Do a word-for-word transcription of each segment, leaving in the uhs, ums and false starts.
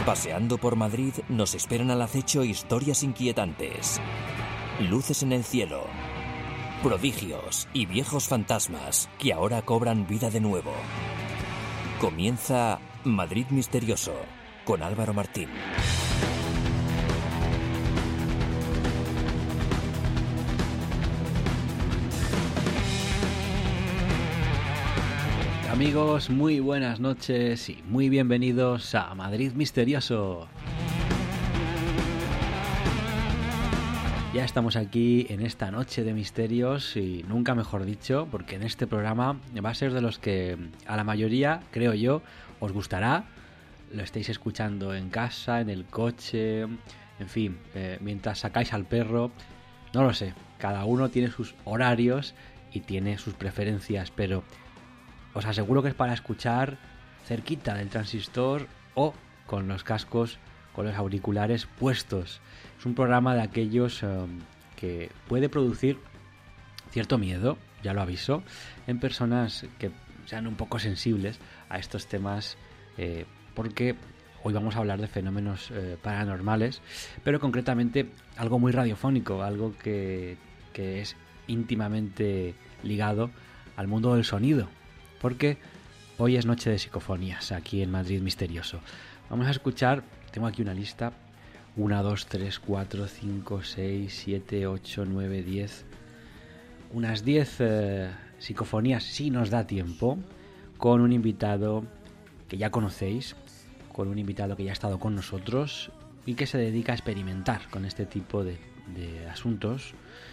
Paseando por Madrid nos esperan al acecho historias inquietantes, luces en el cielo, prodigios y viejos fantasmas que ahora cobran vida de nuevo. Comienza Madrid Misterioso con Álvaro Martín. Amigos, muy buenas noches y muy bienvenidos a Madrid Misterioso. Ya estamos aquí en esta noche de misterios y nunca mejor dicho, porque en este programa va a ser de los que a la mayoría, creo yo, os gustará. Lo estáis escuchando en casa, en el coche, en fin, eh, mientras sacáis al perro, no lo sé. Cada uno tiene sus horarios y tiene sus preferencias, pero os aseguro que es para escuchar cerquita del transistor o con los cascos, con los auriculares puestos. Es un programa de aquellos um, que puede producir cierto miedo, ya lo aviso, en personas que sean un poco sensibles a estos temas, eh, porque hoy vamos a hablar de fenómenos eh, paranormales, pero concretamente algo muy radiofónico, algo que, que es íntimamente ligado al mundo del sonido. Porque hoy es noche de psicofonías aquí en Madrid Misterioso. Vamos a escuchar, tengo aquí una lista, uno, dos, tres, cuatro, cinco, seis, siete, ocho, nueve, diez, unas diez eh, psicofonías si nos da tiempo, con un invitado que ya conocéis, con un invitado que ya ha estado con nosotros y que se dedica a experimentar con este tipo de, de asuntos.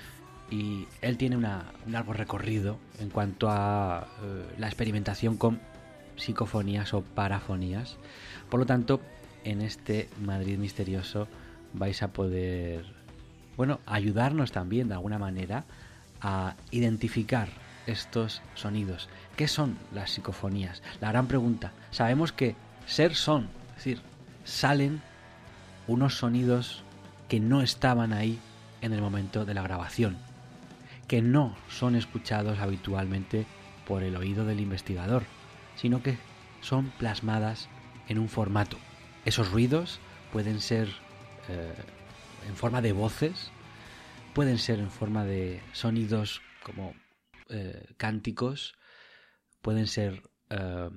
Y él tiene una, un largo recorrido en cuanto a eh, la experimentación con psicofonías o parafonías. Por lo tanto, en este Madrid Misterioso vais a poder, bueno, ayudarnos también de alguna manera a identificar estos sonidos. ¿Qué son las psicofonías? La gran pregunta. Sabemos que ser son, es decir, salen unos sonidos que no estaban ahí en el momento de la grabación, que no son escuchados habitualmente por el oído del investigador, sino que son plasmadas en un formato. Esos ruidos pueden ser eh, en forma de voces, pueden ser en forma de sonidos como eh, cánticos, pueden ser eh,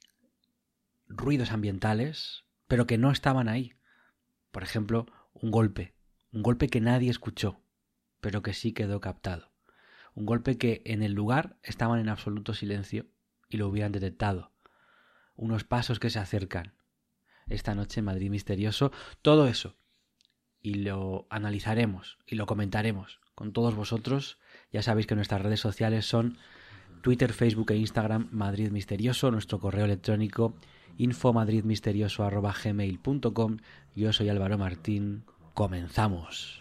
ruidos ambientales, pero que no estaban ahí. Por ejemplo, un golpe, un golpe que nadie escuchó, pero que sí quedó captado. Un golpe que en el lugar estaban en absoluto silencio y lo hubieran detectado. Unos pasos que se acercan. Esta noche en Madrid Misterioso, todo eso. Y lo analizaremos y lo comentaremos con todos vosotros. Ya sabéis que nuestras redes sociales son Twitter, Facebook e Instagram Madrid Misterioso. Nuestro correo electrónico info madrid misterioso arroba gmail punto com. Yo soy Álvaro Martín. Comenzamos.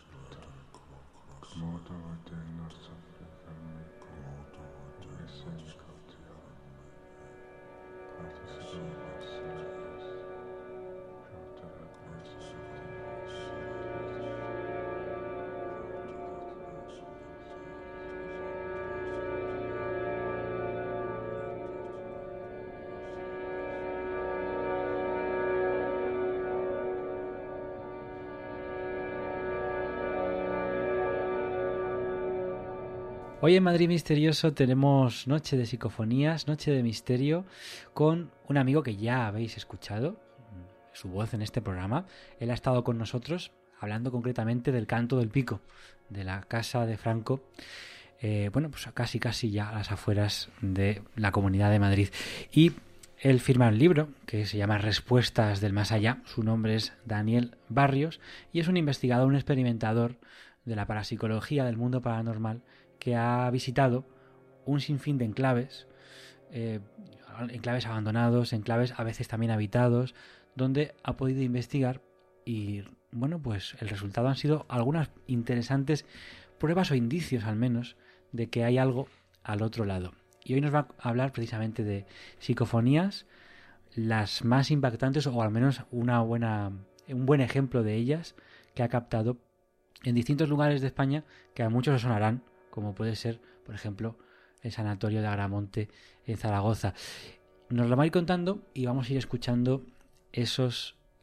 Hoy en Madrid Misterioso tenemos noche de psicofonías, noche de misterio, con un amigo que ya habéis escuchado su voz en este programa. Él ha estado con nosotros hablando concretamente del Canto del Pico, de la casa de Franco, eh, bueno, pues casi casi ya a las afueras de la Comunidad de Madrid. Y él firma un libro que se llama Respuestas del Más Allá. Su nombre es Daniel Barrios y es un investigador, un experimentador de la parapsicología, del mundo paranormal, que ha visitado un sinfín de enclaves, eh, enclaves abandonados, enclaves a veces también habitados, donde ha podido investigar y, bueno, pues el resultado han sido algunas interesantes pruebas o indicios, al menos, de que hay algo al otro lado. Y hoy nos va a hablar precisamente de psicofonías, las más impactantes, o al menos una buena, un buen ejemplo de ellas que ha captado en distintos lugares de España que a muchos os sonarán, como puede ser, por ejemplo, el Sanatorio de Agramonte en Zaragoza. Nos lo va a ir contando y vamos a ir escuchando esos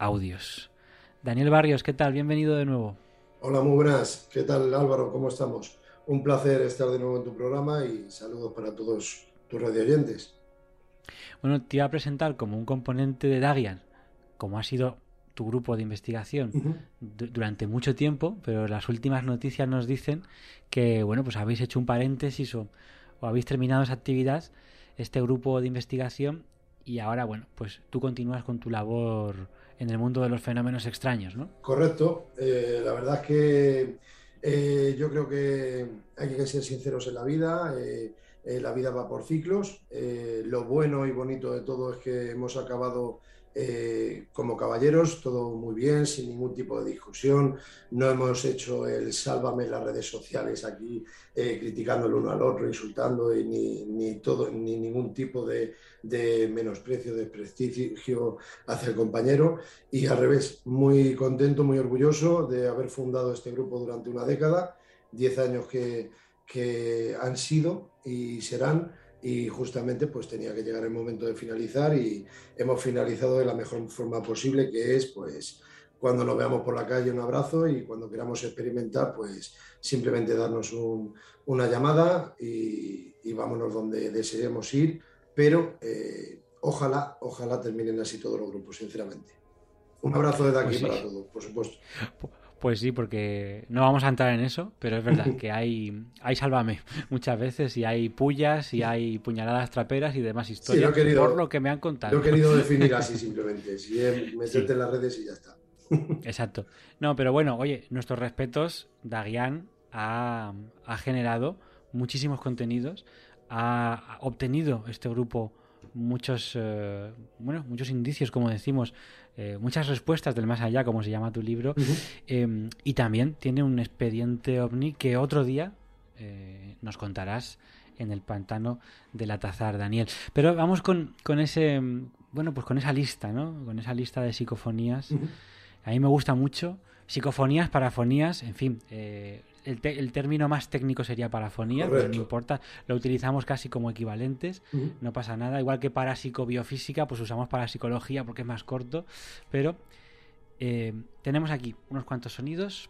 audios. Daniel Barrios, ¿qué tal? Bienvenido de nuevo. Hola, muy buenas. ¿Qué tal, Álvaro? ¿Cómo estamos? Un placer estar de nuevo en tu programa y saludos para todos tus radioyentes. Bueno, te iba a presentar como un componente de Dagian, como ha sido tu grupo de investigación Uh-huh. d- durante mucho tiempo, pero las últimas noticias nos dicen que, bueno, pues habéis hecho un paréntesis o, o habéis terminado esa actividad, este grupo de investigación, y ahora, bueno, pues tú continúas con tu labor en el mundo de los fenómenos extraños, ¿no? Correcto. Eh, la verdad es que eh, yo creo que hay que ser sinceros en la vida. Eh, eh, la vida va por ciclos. Eh, lo bueno y bonito de todo es que hemos acabado eh, como caballeros, todo muy bien, sin ningún tipo de discusión. No hemos hecho el sálvame en las redes sociales aquí, eh, criticando el uno al otro, insultando, y ni, ni, todo, ni ningún tipo de, de menosprecio, desprestigio hacia el compañero. Y al revés, muy contento, muy orgulloso de haber fundado este grupo durante una década, diez años que, que han sido y serán, y justamente pues tenía que llegar el momento de finalizar y hemos finalizado de la mejor forma posible, que es pues cuando nos veamos por la calle un abrazo y cuando queramos experimentar pues simplemente darnos un, una llamada y, y vámonos donde deseemos ir, pero eh, ojalá, ojalá terminen así todos los grupos, sinceramente. Un abrazo desde aquí Pues sí, para todos, por supuesto. pues sí, porque no vamos a entrar en eso, pero es verdad que hay, hay sálvame muchas veces y hay pullas y hay puñaladas traperas y demás Sí, lo he historias, por lo querido, que me han lo he contado. querido definir así simplemente. Si es meterte Sí, en las redes y ya está. exacto. No, pero bueno, oye, nuestros respetos, Dagian ha, ha generado muchísimos contenidos, ha, ha obtenido este grupo muchos, eh, bueno, muchos indicios, como decimos, eh, muchas respuestas del más allá, como se llama tu libro, Uh-huh. eh, y también tiene un expediente ovni que otro día eh, nos contarás en el pantano del Atazar, Daniel. Pero vamos con, con ese, bueno, pues con esa lista, ¿no? Con esa lista de psicofonías. Uh-huh. A mí me gusta mucho. Psicofonías, parafonías, en fin, eh, el, te- el término más técnico sería parafonía, pero no Correcto. importa, lo utilizamos casi como equivalentes, Uh-huh. no pasa nada. Igual que para psicobiofísica, pues usamos parapsicología porque es más corto, pero eh, tenemos aquí unos cuantos sonidos.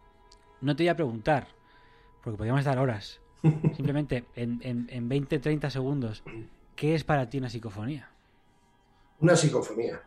No te voy a preguntar, porque podríamos estar horas. Simplemente en, en, en veinte treinta segundos, ¿qué es para ti una psicofonía? Una psicofonía.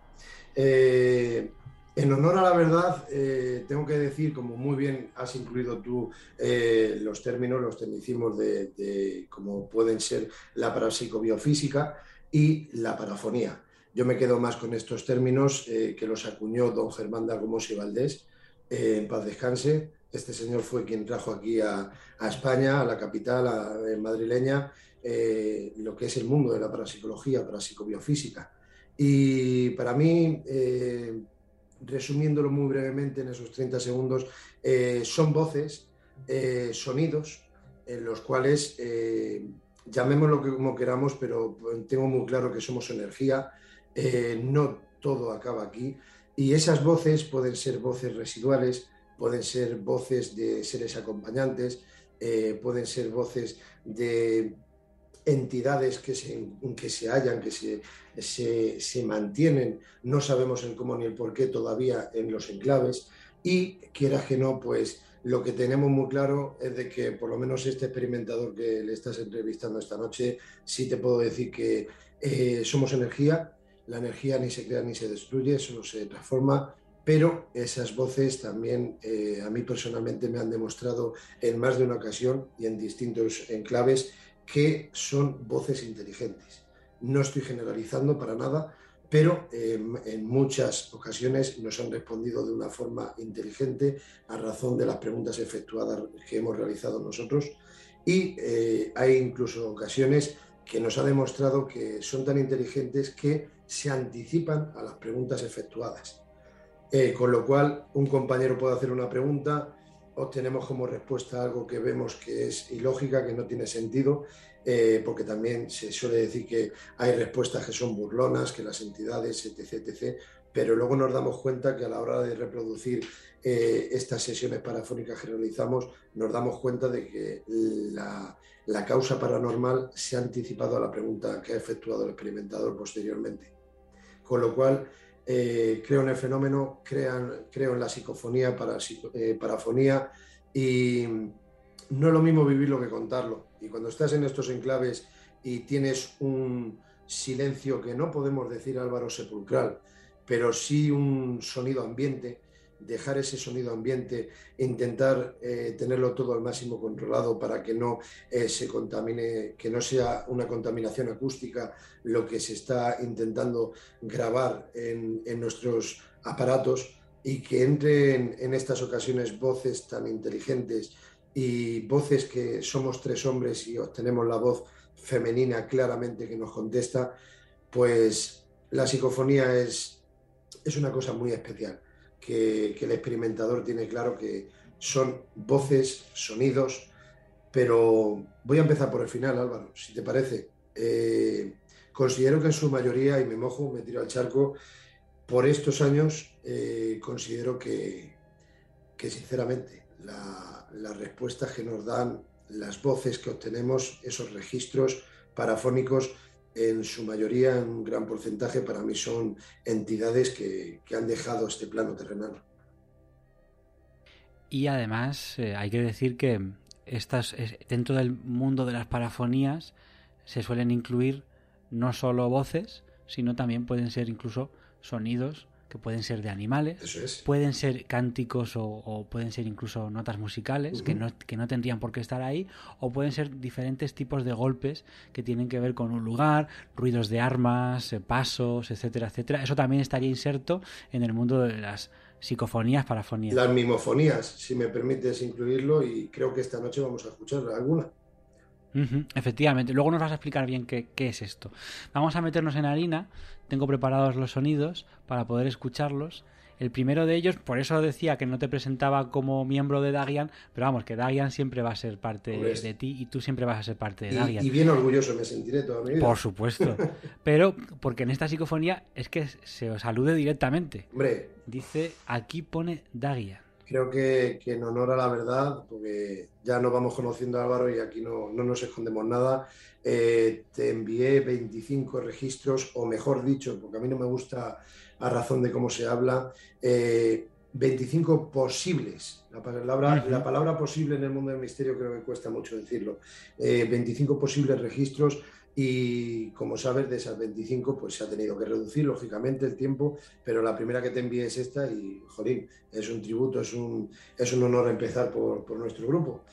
Eh, en honor a la verdad, eh, tengo que decir, como muy bien has incluido tú, eh, los términos, los tecnicismos de, de cómo pueden ser la parapsicobiofísica y la parafonía. Yo me quedo más con estos términos eh, que los acuñó don Germán de Argumos y Valdés, eh, en paz descanse. Este señor fue quien trajo aquí a, a España, a la capital a, a madrileña, eh, lo que es el mundo de la parapsicología, parapsicobiofísica. Y para mí, eh, resumiéndolo muy brevemente en esos treinta segundos, eh, son voces, eh, sonidos, en los cuales, eh, llamémoslo como queramos, pero tengo muy claro que somos energía, eh, no todo acaba aquí, y esas voces pueden ser voces residuales, pueden ser voces de seres acompañantes, eh, pueden ser voces de entidades que se, que se hallan, que se, se, se mantienen, no sabemos el cómo ni el por qué todavía en los enclaves, y quieras que no, pues lo que tenemos muy claro es de que por lo menos este experimentador que le estás entrevistando esta noche, sí te puedo decir que eh, somos energía, la energía ni se crea ni se destruye, solo se transforma, pero esas voces también eh, a mí personalmente me han demostrado en más de una ocasión y en distintos enclaves que son voces inteligentes. No estoy generalizando para nada, pero eh, en muchas ocasiones nos han respondido de una forma inteligente a razón de las preguntas efectuadas que hemos realizado nosotros, y eh, hay incluso ocasiones que nos ha demostrado que son tan inteligentes que se anticipan a las preguntas efectuadas. Eh, con lo cual, un compañero puede hacer una pregunta, obtenemos como respuesta algo que vemos que es ilógica, que no tiene sentido, eh, porque también se suele decir que hay respuestas que son burlonas, que las entidades, etc, etcétera, pero luego nos damos cuenta que a la hora de reproducir eh, estas sesiones parafónicas que realizamos, nos damos cuenta de que la, la causa paranormal se ha anticipado a la pregunta que ha efectuado el experimentador posteriormente. Con lo cual, eh, creo en el fenómeno, crean, creo en la psicofonía, para, eh, parafonía, y no es lo mismo vivirlo que contarlo. Y cuando estás en estos enclaves y tienes un silencio que no podemos decir, Álvaro, sepulcral, pero sí un sonido ambiente, dejar ese sonido ambiente e intentar eh, tenerlo todo al máximo controlado para que no eh, se contamine, que no sea una contaminación acústica lo que se está intentando grabar en, en nuestros aparatos, y que entren en estas ocasiones voces tan inteligentes y voces que somos tres hombres y obtenemos la voz femenina claramente que nos contesta, pues la psicofonía es, es una cosa muy especial, que, que el experimentador tiene claro que son voces, sonidos, pero voy a empezar por el final, Álvaro, si te parece. Eh, considero que en su mayoría, y me mojo, me tiro al charco, por estos años eh, considero que, que sinceramente la, las respuestas que nos dan, las voces que obtenemos, esos registros parafónicos, en su mayoría, en un gran porcentaje, para mí son entidades que, que han dejado este plano terrenal. Y además eh, hay que decir que estas, dentro del mundo de las parafonías se suelen incluir no solo voces, sino también pueden ser incluso sonidos que pueden ser de animales, Eso es. Pueden ser cánticos o, o pueden ser incluso notas musicales uh-huh. que, no, que no tendrían por qué estar ahí, o pueden ser diferentes tipos de golpes que tienen que ver con un lugar, ruidos de armas, eh, pasos, etcétera, etcétera. Eso también estaría inserto en el mundo de las psicofonías, parafonías. Las mimofonías, si me permites incluirlo, y creo que esta noche vamos a escuchar alguna. Uh-huh, efectivamente. Luego nos vas a explicar bien qué, qué es esto. Vamos a meternos en harina. Tengo preparados los sonidos para poder escucharlos. El primero de ellos, por eso decía que no te presentaba como miembro de Dagian, pero vamos, que Dagian siempre va a ser parte de, de ti y tú siempre vas a ser parte de y, Dagian. Y bien orgulloso me sentiré toda mi vida. Por supuesto. Pero porque en esta psicofonía es que se os alude directamente. Hombre. Dice, aquí pone Dagian. Creo que, que en honor a la verdad, porque ya nos vamos conociendo, Álvaro, y aquí no, no nos escondemos nada, eh, te envié veinticinco registros, o mejor dicho, porque a mí no me gusta a razón de cómo se habla, eh, veinticinco posibles. La palabra, uh-huh. la palabra posible en el mundo del misterio creo que cuesta mucho decirlo. Eh, veinticinco posibles registros. Y como sabes, de esas veinticinco pues se ha tenido que reducir lógicamente el tiempo, pero la primera que te envié es esta y, jolín, es un tributo, es un, es un honor empezar por, por nuestro grupo.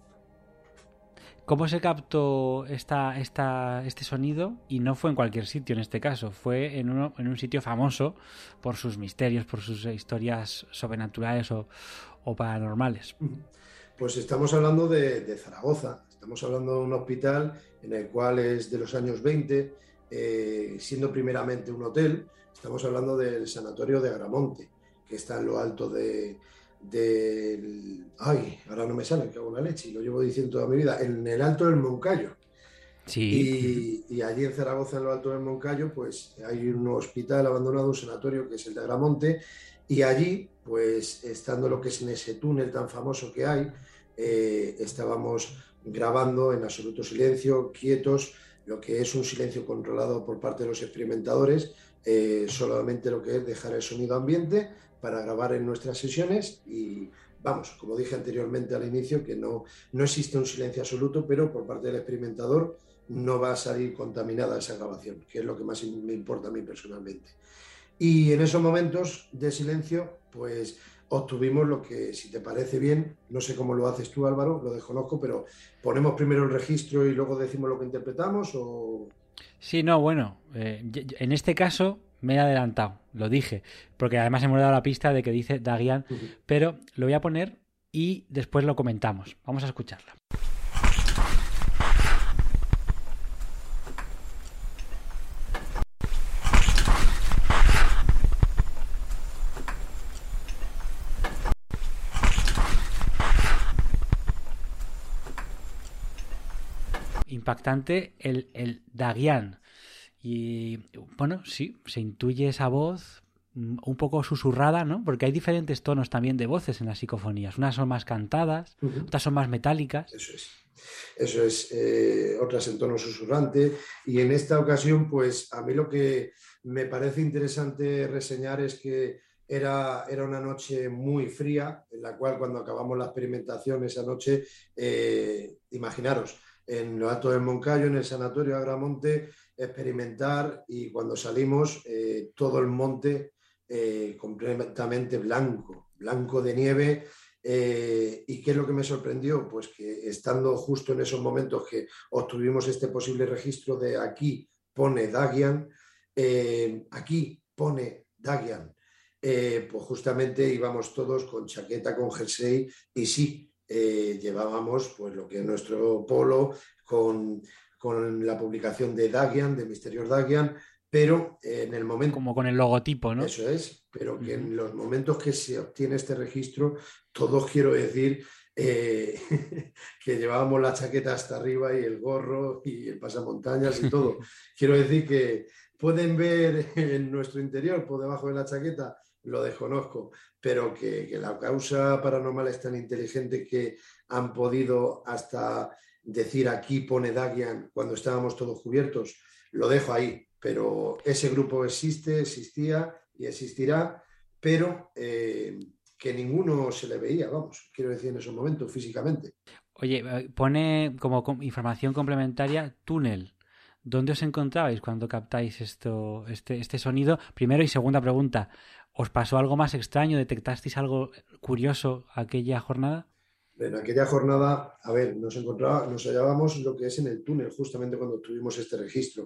¿Cómo se captó esta, esta, este sonido? Y no fue en cualquier sitio en este caso, fue en, uno, en un sitio famoso por sus misterios, por sus historias sobrenaturales o, o paranormales. Pues estamos hablando de, de Zaragoza. Estamos hablando de un hospital en el cual es de los años veinte, eh, siendo primeramente un hotel. Estamos hablando del sanatorio de Agramonte, que está en lo alto de, del... Ay, ahora no me sale, que hago una leche, y lo llevo diciendo toda mi vida, en el alto del Moncayo. Sí. Y, y allí en Zaragoza, en lo alto del Moncayo, pues hay un hospital abandonado, un sanatorio, que es el de Agramonte, y allí, pues estando lo que es en ese túnel tan famoso que hay, eh, estábamos grabando en absoluto silencio, quietos, lo que es un silencio controlado por parte de los experimentadores, eh, solamente lo que es dejar el sonido ambiente para grabar en nuestras sesiones. Y vamos, como dije anteriormente al inicio, que no, no existe un silencio absoluto, pero por parte del experimentador no va a salir contaminada esa grabación, que es lo que más me importa a mí personalmente. Y en esos momentos de silencio, pues obtuvimos lo que, si te parece bien, no sé cómo lo haces tú, Álvaro, lo desconozco, pero ¿ponemos primero el registro y luego decimos lo que interpretamos o...? Sí, no, bueno, eh, en este caso me he adelantado, lo dije, porque además hemos dado la pista de que dice Dagian, uh-huh. pero lo voy a poner y después lo comentamos. Vamos a escucharla. Impactante el, el Dagian. Y bueno, sí, se intuye esa voz un poco susurrada, ¿no? Porque hay diferentes tonos también de voces en las psicofonías. Unas son más cantadas, uh-huh. otras son más metálicas. Eso es. Eso es, eh, otras en tono susurrante. Y en esta ocasión, pues a mí lo que me parece interesante reseñar es que era, era una noche muy fría, en la cual cuando acabamos la experimentación esa noche, eh, imaginaros, en lo alto del Moncayo, en el Sanatorio Agramonte, experimentar y cuando salimos eh, todo el monte eh, completamente blanco, blanco de nieve. Eh, ¿Y qué es lo que me sorprendió? Pues que estando justo en esos momentos que obtuvimos este posible registro de aquí pone Dagian, eh, aquí pone Dagian, eh, pues justamente íbamos todos con chaqueta, con jersey y sí, eh, llevábamos pues lo que es nuestro polo con, con la publicación de Dagian, de Misterios Dagian, pero eh, en el momento... Como con el logotipo, ¿no? Eso es, pero que Uh-huh. en los momentos que se obtiene este registro, todos quiero decir eh, que llevábamos la chaqueta hasta arriba y el gorro y el pasamontañas y todo. Quiero decir que pueden ver en nuestro interior, por debajo de la chaqueta, lo desconozco, pero que, que la causa paranormal es tan inteligente que han podido hasta decir aquí pone Dagian cuando estábamos todos cubiertos. Lo dejo ahí, pero ese grupo existe, existía y existirá, pero eh, que ninguno se le veía, vamos, quiero decir, en esos momentos físicamente. Oye, pone como información complementaria túnel. ¿Dónde os encontrabais cuando captáis esto, este, este sonido? Primero y segunda pregunta, ¿os pasó algo más extraño? ¿Detectasteis algo curioso aquella jornada? En aquella jornada, a ver, nos encontraba, nos hallábamos lo que es en el túnel, justamente cuando tuvimos este registro.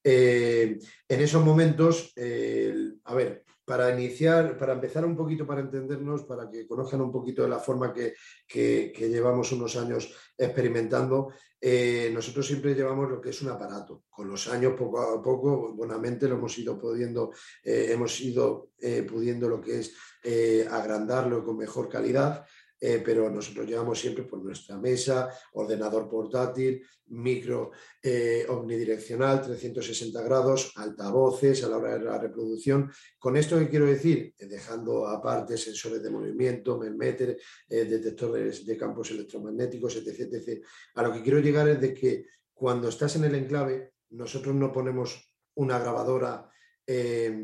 Eh, en esos momentos, eh, a ver, para iniciar, para empezar un poquito, para entendernos, para que conozcan un poquito de la forma que, que, que llevamos unos años experimentando, eh, nosotros siempre llevamos lo que es un aparato. Con los años, poco a poco, buenamente lo hemos ido pudiendo, eh, hemos ido eh, pudiendo lo que es eh, agrandarlo con mejor calidad. Eh, pero nosotros llevamos siempre por nuestra mesa, ordenador portátil, micro eh, omnidireccional, trescientos sesenta grados, altavoces a la hora de la reproducción. Con esto, ¿qué quiero decir? Eh, dejando aparte sensores de movimiento, melmeter, eh, detectores de campos electromagnéticos, etcétera, etcétera. A lo que quiero llegar es de que cuando estás en el enclave, nosotros no ponemos una grabadora eh,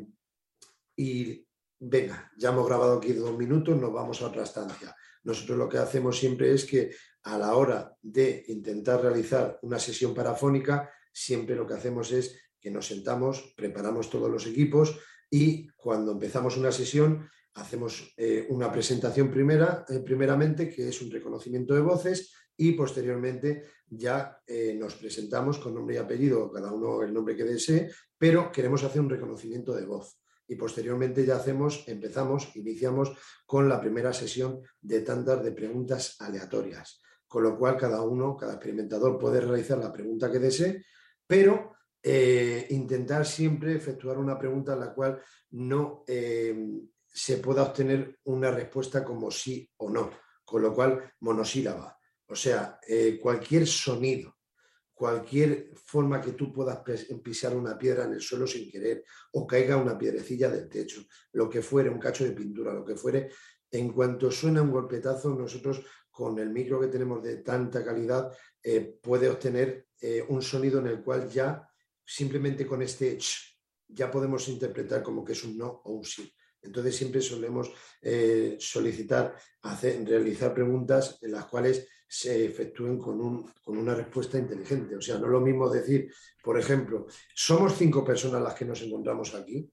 y venga, ya hemos grabado aquí dos minutos, nos vamos a otra estancia. Nosotros lo que hacemos siempre es que a la hora de intentar realizar una sesión parafónica, siempre lo que hacemos es que nos sentamos, preparamos todos los equipos y cuando empezamos una sesión hacemos eh, una presentación primera, eh, primeramente, que es un reconocimiento de voces y posteriormente ya eh, nos presentamos con nombre y apellido, cada uno el nombre que desee, pero queremos hacer un reconocimiento de voz. Y posteriormente ya hacemos, empezamos, iniciamos con la primera sesión de tandas de preguntas aleatorias, con lo cual cada uno, cada experimentador puede realizar la pregunta que desee, pero eh, intentar siempre efectuar una pregunta en la cual no eh, se pueda obtener una respuesta como sí o no, con lo cual monosílaba. O sea, eh, cualquier sonido, cualquier forma que tú puedas pisar una piedra en el suelo sin querer o caiga una piedrecilla del techo, lo que fuere, un cacho de pintura, lo que fuere, en cuanto suena un golpetazo, nosotros con el micro que tenemos de tanta calidad eh, puede obtener eh, un sonido en el cual ya simplemente con este ch, ya podemos interpretar como que es un no o un sí. Entonces siempre solemos eh, solicitar, hacer, realizar preguntas en las cuales se efectúen con, un, con una respuesta inteligente. O sea, no es lo mismo decir, por ejemplo, ¿somos cinco personas las que nos encontramos aquí?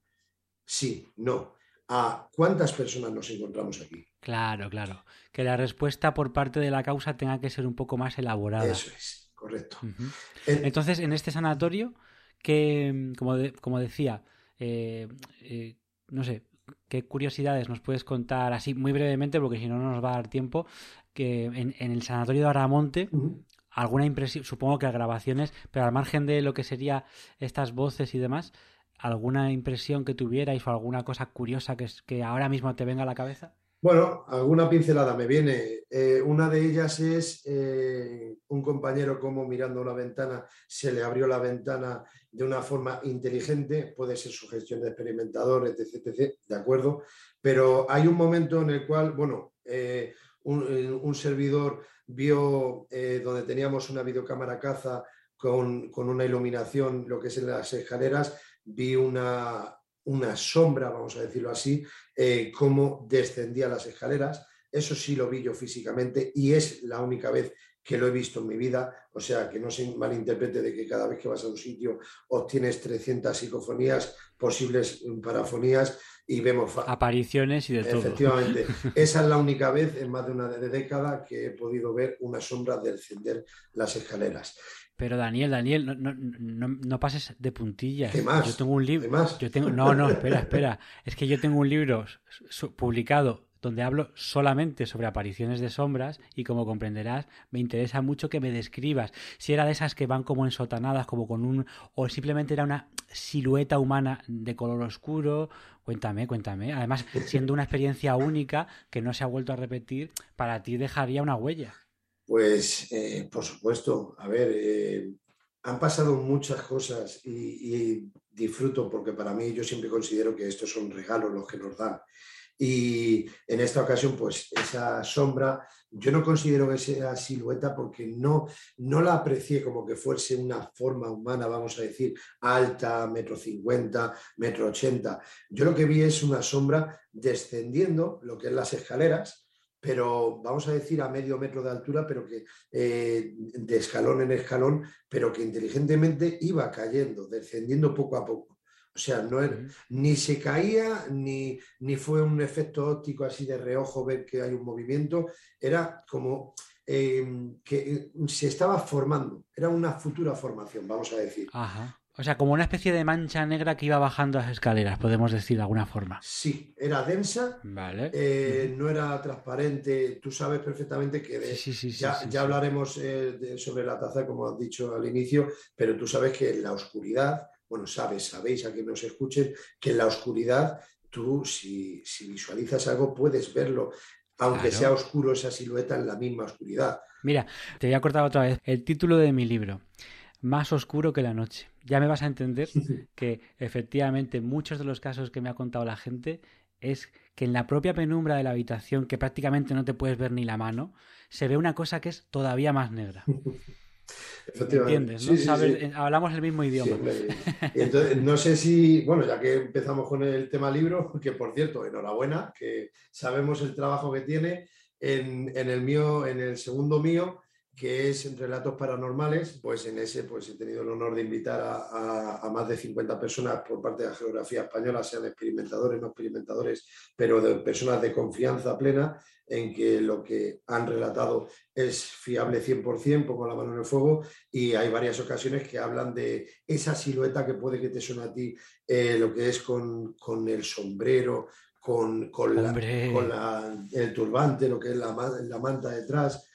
Sí, no. ¿A cuántas personas nos encontramos aquí? Claro, claro. Que la respuesta por parte de la causa tenga que ser un poco más elaborada. Eso es, correcto. Uh-huh. El... Entonces, en este sanatorio, que, como, de, como decía, eh, eh, no sé, ¿qué curiosidades nos puedes contar así muy brevemente? Porque si no, no nos va a dar tiempo. Que en, en el sanatorio de Agramonte, uh-huh, alguna impresión, supongo que grabaciones, pero al margen de lo que sería estas voces y demás, ¿alguna impresión que tuvierais o alguna cosa curiosa que, que ahora mismo te venga a la cabeza? Bueno, alguna pincelada me viene. Eh, una de ellas es eh, un compañero como mirando la ventana, se le abrió la ventana de una forma inteligente, puede ser su gestión de experimentador, etcétera, etcétera, de acuerdo, pero hay un momento en el cual, bueno, eh, un, un servidor vio eh, donde teníamos una videocámara caza con, con una iluminación, lo que es en las escaleras, vi una, una sombra, vamos a decirlo así, eh, cómo descendía las escaleras. Eso sí lo vi yo físicamente y es la única vez que lo he visto en mi vida, o sea, que no se malinterprete de que cada vez que vas a un sitio obtienes trescientas psicofonías, posibles parafonías y vemos... apariciones y de todo. Efectivamente, esa es la única vez en más de una década que he podido ver una sombra descender las escaleras. Pero Daniel, Daniel, no, no, no, no pases de puntillas. ¿Qué más? Yo tengo un libro. ¿Qué más? Yo tengo... No, no, espera, espera. Es que yo tengo un libro publicado donde hablo solamente sobre apariciones de sombras y, como comprenderás, me interesa mucho que me describas si era de esas que van como ensotanadas, como con un... o simplemente era una silueta humana de color oscuro. Cuéntame, cuéntame. Además, siendo una experiencia única que no se ha vuelto a repetir, para ti dejaría una huella. Pues, eh, por supuesto. A ver, eh, han pasado muchas cosas y, y disfruto porque para mí yo siempre considero que estos son regalos los que nos dan. Y en esta ocasión, pues esa sombra, yo no considero que sea silueta porque no, no la aprecié como que fuese una forma humana, vamos a decir, alta, metro cincuenta, metro ochenta. Yo lo que vi es una sombra descendiendo lo que es las escaleras, pero vamos a decir a medio metro de altura, pero que eh, de escalón en escalón, pero que inteligentemente iba cayendo, descendiendo poco a poco. O sea, no era, ni se caía, ni, ni fue un efecto óptico así de reojo ver que hay un movimiento. Era como eh, que se estaba formando. Era una futura formación, vamos a decir. Ajá. O sea, como una especie de mancha negra que iba bajando las escaleras, podemos decir de alguna forma. Sí, era densa, vale. eh, uh-huh. No era transparente. Tú sabes perfectamente que de, sí, sí, sí, ya, sí, ya sí. hablaremos eh, de, sobre la taza, como has dicho al inicio, pero tú sabes que en la oscuridad... Bueno, sabes, sabéis a quien nos escuchen, que en la oscuridad tú, si, si visualizas algo, puedes verlo, aunque claro. sea oscuro esa silueta en la misma oscuridad. Mira, te voy a cortar otra vez. El título de mi libro, Más oscuro que la noche. Ya me vas a entender que efectivamente muchos de los casos que me ha contado la gente es que en la propia penumbra de la habitación, que prácticamente no te puedes ver ni la mano, se ve una cosa que es todavía más negra. ¿Entiendes? ¿No? Sí, sí, ¿Sabes? sí. Hablamos el mismo idioma. Sí, entonces, no sé si, bueno, ya que empezamos con el tema libro, que por cierto, enhorabuena, que sabemos el trabajo que tiene. En, en el mío, en el segundo mío, que es Relatos Paranormales, pues en ese pues he tenido el honor de invitar a, a, a más de cincuenta personas por parte de la geografía española, sean experimentadores, no experimentadores, pero de personas de confianza plena en que lo que han relatado es fiable cien por ciento, pongo la mano en el fuego, y hay varias ocasiones que hablan de esa silueta que puede que te suene a ti, eh, lo que es con, con el sombrero, con, con, la, con la, el turbante, lo que es la, la manta detrás.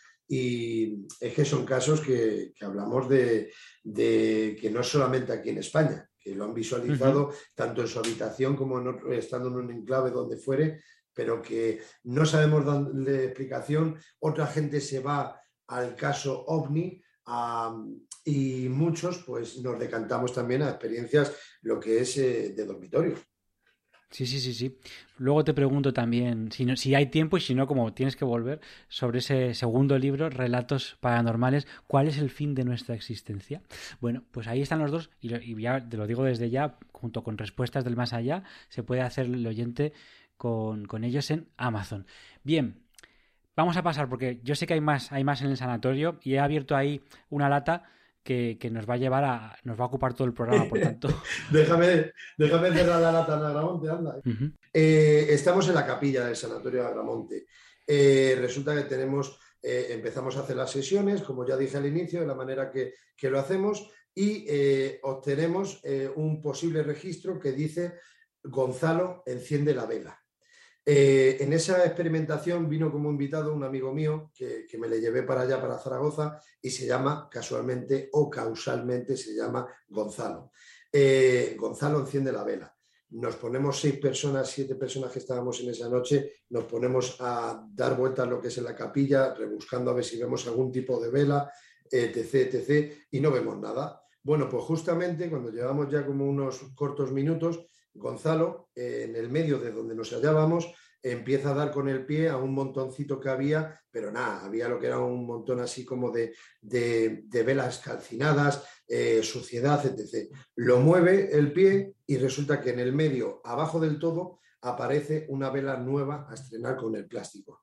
Y es que son casos que, que hablamos de, de que no solamente aquí en España, que lo han visualizado uh-huh. tanto en su habitación como en otro, estando en un enclave donde fuere, pero que no sabemos darle explicación. Otra gente se va al caso OVNI um, y muchos pues nos decantamos también a experiencias lo que es eh, de dormitorio. Sí, sí, sí, sí. Luego te pregunto también, si, no, si hay tiempo y si no, como tienes que volver, sobre ese segundo libro, Relatos Paranormales, ¿cuál es el fin de nuestra existencia? Bueno, pues ahí están los dos y, y ya te lo digo desde ya, junto con Respuestas del Más Allá, se puede hacer el oyente con, con ellos en Amazon. Bien, vamos a pasar porque yo sé que hay más, hay más en el sanatorio y he abierto ahí una lata Que, que nos va a llevar a... nos va a ocupar todo el programa, por tanto... déjame, déjame cerrar la lata en Agramonte, anda. Uh-huh. Eh, estamos en la capilla del Sanatorio de Agramonte. Eh, resulta que tenemos... Eh, empezamos a hacer las sesiones, como ya dije al inicio, de la manera que, que lo hacemos, y eh, obtenemos eh, un posible registro que dice Gonzalo enciende la vela. Eh, en esa experimentación vino como invitado un amigo mío que, que me le llevé para allá, para Zaragoza, y se llama casualmente o causalmente se llama Gonzalo. Eh, Gonzalo enciende la vela. Nos ponemos seis personas, siete personas que estábamos en esa noche, nos ponemos a dar vueltas lo que es en la capilla, rebuscando a ver si vemos algún tipo de vela, etc, etcétera, y no vemos nada. Bueno, pues justamente cuando llevamos ya como unos cortos minutos, Gonzalo, eh, en el medio de donde nos hallábamos, empieza a dar con el pie a un montoncito que había, pero nada, había lo que era un montón así como de, de, de velas calcinadas, eh, suciedad, etcétera. Lo mueve el pie y resulta que en el medio, abajo del todo, aparece una vela nueva a estrenar con el plástico.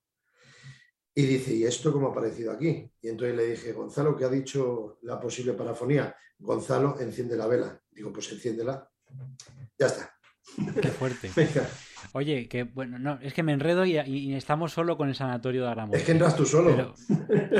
Y dice, ¿y esto cómo ha aparecido aquí? Y entonces le dije, Gonzalo, ¿qué ha dicho la posible parafonía? Gonzalo, enciende la vela. Digo, pues enciéndela. Ya está. Qué fuerte. Oye, que bueno, no, es que me enredo y, y estamos solo con el sanatorio de Agramonte. Es que entras tú solo. Pero...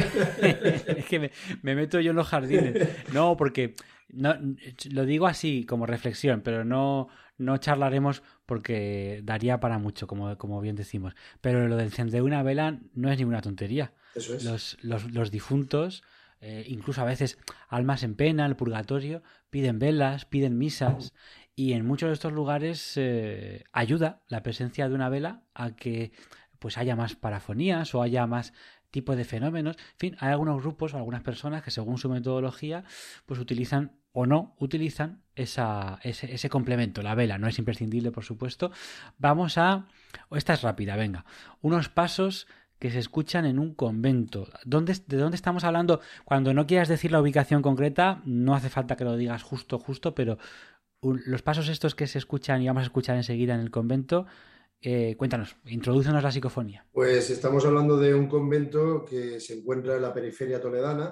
es que me, me meto yo en los jardines. No, porque no, lo digo así como reflexión, pero no, no charlaremos porque daría para mucho, como, como bien decimos. Pero lo de encender una vela no es ninguna tontería. Eso es. Los, los, los difuntos, eh, incluso a veces almas en pena, el purgatorio, piden velas, piden misas. Y en muchos de estos lugares eh, ayuda la presencia de una vela a que pues haya más parafonías o haya más tipo de fenómenos. En fin, hay algunos grupos o algunas personas que según su metodología pues utilizan o no utilizan esa, ese, ese complemento, la vela. No es imprescindible, por supuesto. Vamos a... Esta es rápida, venga. Unos pasos que se escuchan en un convento. ¿Dónde, ¿De dónde estamos hablando? Cuando no quieras decir la ubicación concreta, no hace falta que lo digas justo, justo, pero... Los pasos estos que se escuchan y vamos a escuchar enseguida en el convento, eh, cuéntanos, introdúcenos la psicofonía. Pues estamos hablando de un convento que se encuentra en la periferia toledana,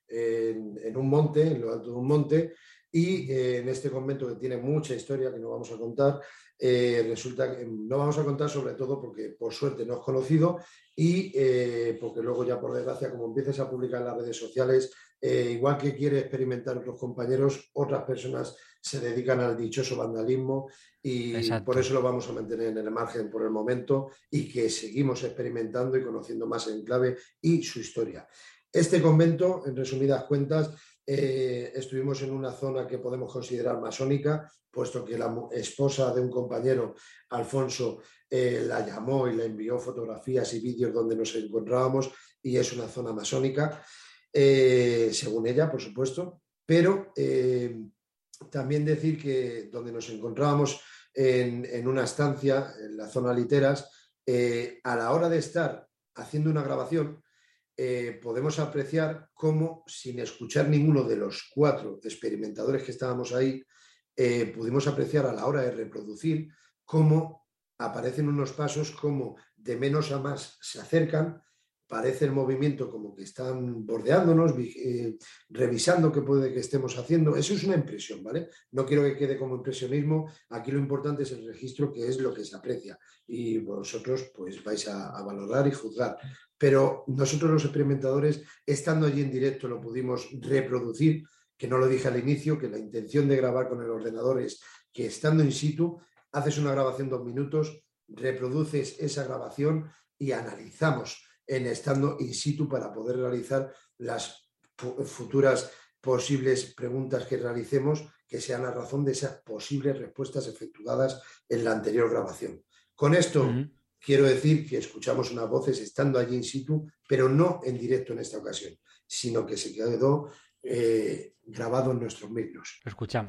en, en un monte, en lo alto de un monte, y eh, en este convento que tiene mucha historia que no vamos a contar, eh, resulta que no vamos a contar sobre todo porque por suerte no es conocido y eh, porque luego ya por desgracia como empieces a publicar en las redes sociales, eh, igual que quiere experimentar otros compañeros, otras personas se dedican al dichoso vandalismo y Exacto. Por eso lo vamos a mantener en el margen por el momento y que seguimos experimentando y conociendo más el enclave y su historia. Este convento, en resumidas cuentas, eh, estuvimos en una zona que podemos considerar masónica, puesto que la esposa de un compañero, Alfonso, eh, la llamó y le envió fotografías y vídeos donde nos encontrábamos y es una zona masónica, eh, según ella, por supuesto, pero... Eh, También decir que donde nos encontrábamos en, en una estancia, en la zona Literas, eh, a la hora de estar haciendo una grabación, eh, podemos apreciar cómo, sin escuchar ninguno de los cuatro experimentadores que estábamos ahí, eh, pudimos apreciar a la hora de reproducir cómo aparecen unos pasos, como de menos a más se acercan. Parece el movimiento como que están bordeándonos, eh, revisando qué puede que estemos haciendo. Eso es una impresión, ¿vale? No quiero que quede como impresionismo. Aquí lo importante es el registro, que es lo que se aprecia. Y vosotros pues vais a, a valorar y juzgar. Pero nosotros los experimentadores, estando allí en directo, lo pudimos reproducir, que no lo dije al inicio, que la intención de grabar con el ordenador es que estando in situ, haces una grabación dos minutos, reproduces esa grabación y analizamos en estando in situ para poder realizar las futuras posibles preguntas que realicemos que sean a razón de esas posibles respuestas efectuadas en la anterior grabación. Con esto uh-huh. quiero decir que escuchamos unas voces estando allí in situ, pero no en directo en esta ocasión, sino que se quedó eh, grabado en nuestros micros. Lo escuchamos.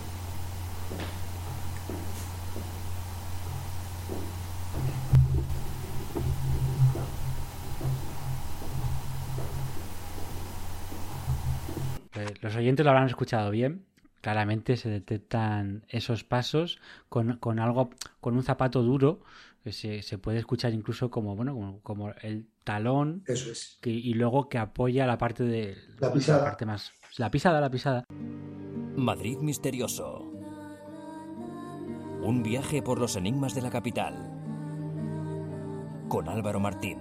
Los oyentes lo habrán escuchado bien. Claramente se detectan esos pasos con, con algo, con un zapato duro que se, se puede escuchar incluso como bueno como, como el talón. Eso es. Que, y luego que apoya la parte de la pisada. La parte más, la pisada, la pisada. Madrid misterioso. Un viaje por los enigmas de la capital. Con Álvaro Martín.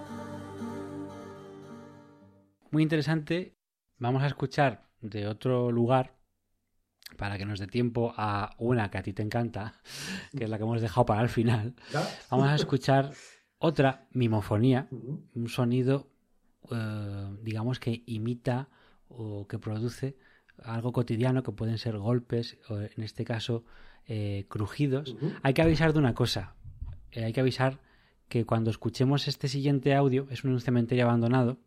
Muy interesante. Vamos a escuchar de otro lugar, para que nos dé tiempo a una que a ti te encanta, que es la que hemos dejado para el final. ¿Ya? Vamos a escuchar otra mimofonía, un sonido, eh, digamos, que imita o que produce algo cotidiano, que pueden ser golpes, o en este caso, eh, crujidos. Uh-huh. Hay que avisar de una cosa, eh, hay que avisar que cuando escuchemos este siguiente audio, es un cementerio abandonado,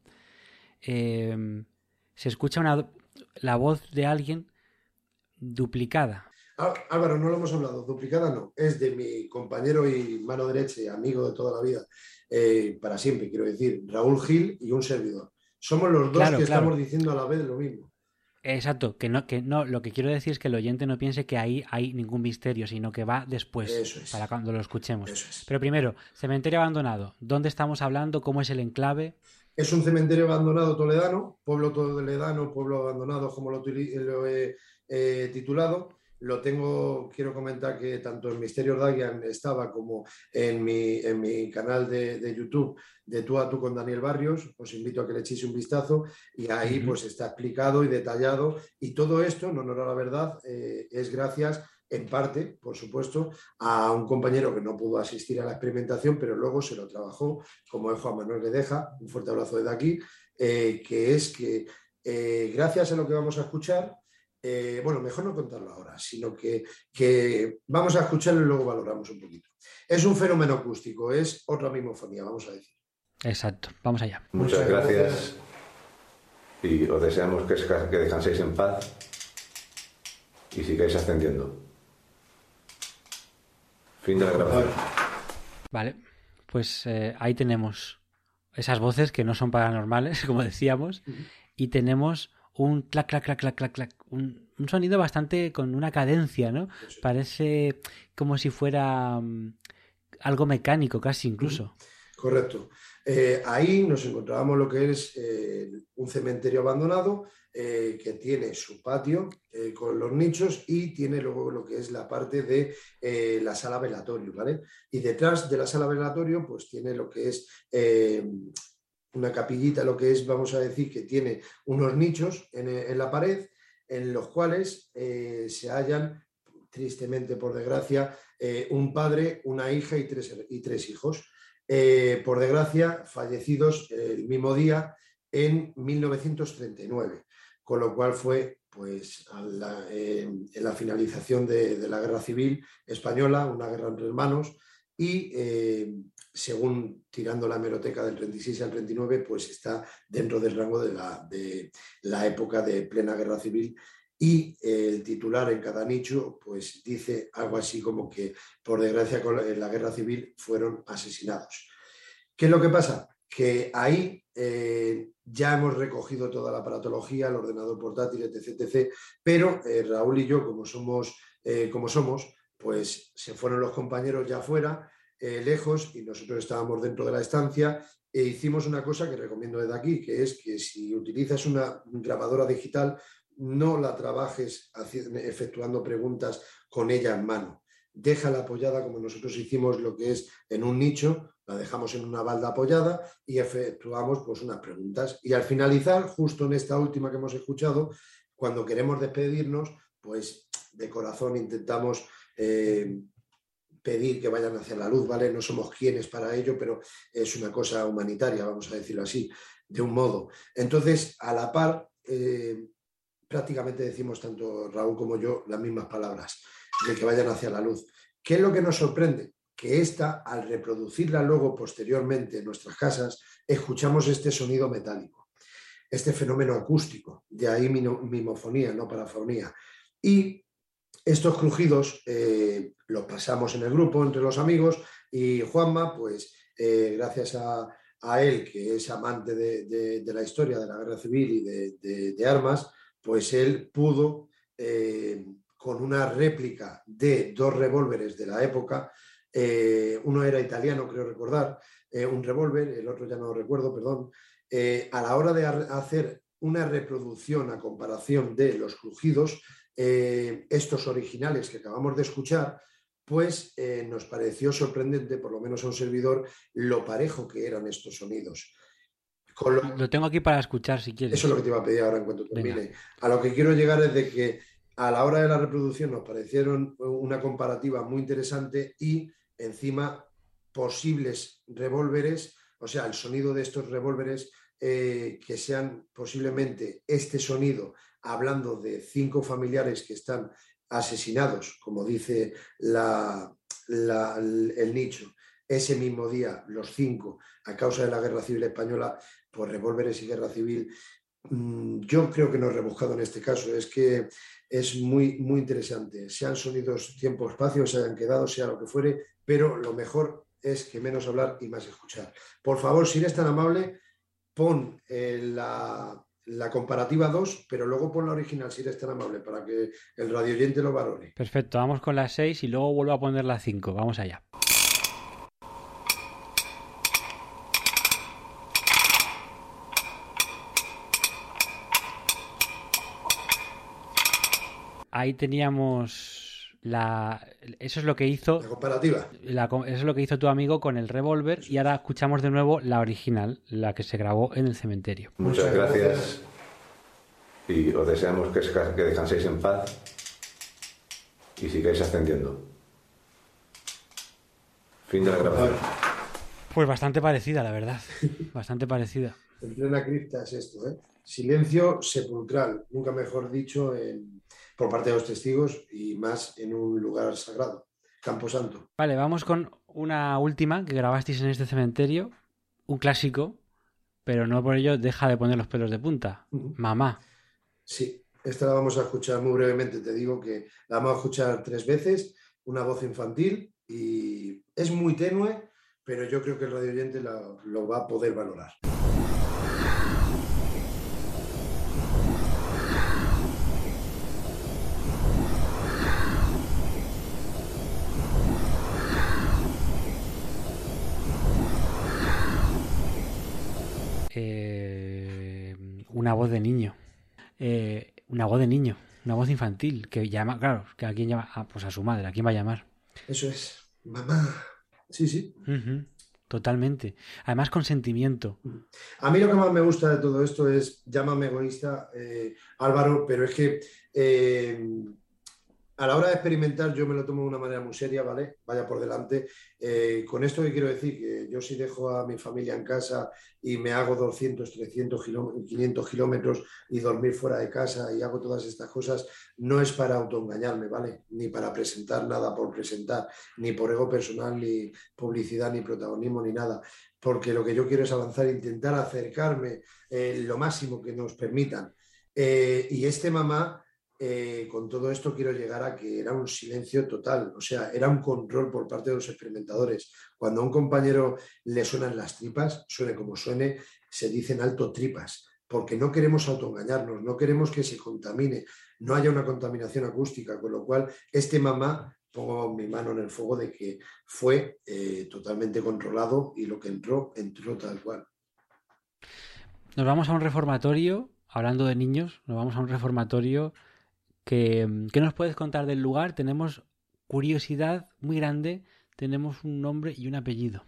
eh, se escucha una, la voz de alguien duplicada. Álvaro, no lo hemos hablado, duplicada no, es de mi compañero y mano derecha y amigo de toda la vida, eh, para siempre, quiero decir, Raúl Gil y un servidor. Somos los dos Claro, que claro. estamos diciendo a la vez lo mismo. Exacto, que no, que no, lo que quiero decir es que el oyente no piense que ahí hay ningún misterio, sino que va después, Eso es. para cuando lo escuchemos. Eso es. Pero primero, cementerio abandonado. ¿Dónde estamos hablando? ¿Cómo es el enclave? Es un cementerio abandonado toledano, pueblo toledano, pueblo abandonado, como lo, lo he eh, titulado. Lo tengo, quiero comentar que tanto en Misterios Dagian estaba como en mi, en mi canal de, de YouTube de Tú a Tú con Daniel Barrios. Os invito a que le echéis un vistazo y ahí pues está explicado y detallado. Y todo esto, en honor a la verdad, eh, es gracias en parte, por supuesto, a un compañero que no pudo asistir a la experimentación, pero luego se lo trabajó, como es Juan Manuel Guedeja, un fuerte abrazo desde aquí, eh, que es que eh, gracias a lo que vamos a escuchar, eh, bueno, mejor no contarlo ahora, sino que, que vamos a escucharlo y luego valoramos un poquito. Es un fenómeno acústico, es otra mimofonía, vamos a decir. Exacto, vamos allá. Muchas, Muchas gracias. gracias y os deseamos que, que descanséis en paz y sigáis ascendiendo. Fin de la grabación. Vale, pues eh, ahí tenemos esas voces que no son paranormales, como decíamos, uh-huh. Y tenemos un clac, clac, clac, clac, clac, clac, un, un sonido bastante con una cadencia, ¿no? Sí. Parece como si fuera um, algo mecánico casi incluso. Uh-huh. Correcto. Eh, ahí nos encontrábamos lo que es eh, un cementerio abandonado eh, que tiene su patio eh, con los nichos y tiene luego lo que es la parte de eh, la sala velatorio, ¿vale? Y detrás de la sala velatorio pues tiene lo que es eh, una capillita, lo que es, vamos a decir, que tiene unos nichos en, en la pared en los cuales eh, se hallan, tristemente por desgracia, eh, un padre, una hija y tres, y tres hijos. Eh, por desgracia, fallecidos el mismo día en mil novecientos treinta y nueve, con lo cual fue pues, a la, eh, en la finalización de, de la Guerra Civil Española, una guerra entre hermanos, y eh, según tirando la hemeroteca del treinta y seis al treinta y nueve, pues está dentro del rango de la, de la época de plena Guerra Civil. Y el titular en cada nicho pues dice algo así como que por desgracia en la guerra civil fueron asesinados. ¿Qué es lo que pasa? Que ahí eh, ya hemos recogido toda la aparatología, el ordenador portátil, etc, etcétera. Pero eh, Raúl y yo, como somos, eh, como somos, pues se fueron los compañeros ya afuera, eh, lejos, y nosotros estábamos dentro de la estancia e hicimos una cosa que recomiendo desde aquí, que es que si utilizas una grabadora digital, no la trabajes efectuando preguntas con ella en mano. Déjala apoyada como nosotros hicimos lo que es en un nicho, la dejamos en una balda apoyada y efectuamos pues unas preguntas. Y al finalizar, justo en esta última que hemos escuchado, cuando queremos despedirnos, pues de corazón intentamos eh, pedir que vayan hacia la luz, ¿vale? No somos quienes para ello, pero es una cosa humanitaria, vamos a decirlo así, de un modo. Entonces, a la par, eh, prácticamente decimos tanto Raúl como yo las mismas palabras, de que vayan hacia la luz. ¿Qué es lo que nos sorprende? Que esta, al reproducirla luego posteriormente en nuestras casas, escuchamos este sonido metálico, este fenómeno acústico, de ahí mimofonía, no parafonía. Y estos crujidos eh, los pasamos en el grupo entre los amigos y Juanma, pues eh, gracias a, a él, que es amante de, de, de la historia de la guerra civil y de, de, de armas, pues él pudo, eh, con una réplica de dos revólveres de la época, eh, uno era italiano, creo recordar, eh, un revólver, el otro ya no lo recuerdo, perdón, eh, a la hora de hacer una reproducción a comparación de los crujidos, eh, estos originales que acabamos de escuchar, pues eh, nos pareció sorprendente, por lo menos a un servidor, lo parejo que eran estos sonidos. Lo... lo tengo aquí para escuchar si quieres. Eso es lo que te iba a pedir ahora en cuanto termine. Venga. A lo que quiero llegar es de que a la hora de la reproducción nos parecieron una comparativa muy interesante y encima posibles revólveres, o sea, el sonido de estos revólveres eh, que sean posiblemente este sonido, hablando de cinco familiares que están asesinados, como dice la, la, el, el nicho, ese mismo día, los cinco, a causa de la Guerra Civil Española, por revólveres y guerra civil, yo creo que no he rebuscado en este caso, es que es muy, muy interesante. Sean sonidos, tiempo, espacio, se hayan quedado, sea lo que fuere, pero lo mejor es que menos hablar y más escuchar. Por favor, si eres tan amable, pon eh, la, la comparativa dos, pero luego pon la original, si eres tan amable, para que el radioyente lo valore. Perfecto, vamos con la seis y luego vuelvo a poner la cinco. Vamos allá. Ahí teníamos la... Eso es lo que hizo... La comparativa. La... Eso es lo que hizo tu amigo con el revólver y ahora escuchamos de nuevo la original, la que se grabó en el cementerio. Muchas, Muchas gracias. gracias y os deseamos que, que descanséis en paz y sigáis ascendiendo. Fin de la grabación. Pues bastante parecida, la verdad. Bastante parecida. En plena cripta es esto, ¿eh? Silencio sepulcral, nunca mejor dicho, en, por parte de los testigos y más en un lugar sagrado, Camposanto. Vale, vamos con una última que grabasteis en este cementerio, un clásico, pero no por ello deja de poner los pelos de punta. Uh-huh. Mamá. Sí, esta la vamos a escuchar muy brevemente, te digo que la vamos a escuchar tres veces, una voz infantil y es muy tenue, pero yo creo que el radioyente lo, lo va a poder valorar. Eh, una voz de niño. Eh, una voz de niño, una voz infantil, que llama, claro, que a quién llama, ah, pues a su madre, ¿a quién va a llamar? Eso es, mamá. Sí, sí. Uh-huh. Totalmente. Además con sentimiento. A mí lo que más me gusta de todo esto es, llámame egoísta, eh, Álvaro, pero es que eh, a la hora de experimentar yo me lo tomo de una manera muy seria, ¿vale? Vaya por delante. Eh, con esto que quiero decir, que yo si dejo a mi familia en casa y me hago doscientos, trescientos, quinientos kilómetros y dormir fuera de casa y hago todas estas cosas, no es para autoengañarme, ¿vale? Ni para presentar nada por presentar, ni por ego personal, ni publicidad, ni protagonismo, ni nada. Porque lo que yo quiero es avanzar, intentar acercarme eh, lo máximo que nos permitan. Eh, y este mamá... Eh, con todo esto quiero llegar a que era un silencio total, o sea, era un control por parte de los experimentadores. Cuando a un compañero le suenan las tripas, suene como suene, se dicen alto tripas, porque no queremos autoengañarnos, no queremos que se contamine, no haya una contaminación acústica, con lo cual este mamá, pongo mi mano en el fuego de que fue eh, totalmente controlado y lo que entró, entró tal cual. Nos vamos a un reformatorio, hablando de niños, nos vamos a un reformatorio. ¿Qué, ¿Qué nos puedes contar del lugar? Tenemos curiosidad muy grande, tenemos un nombre y un apellido.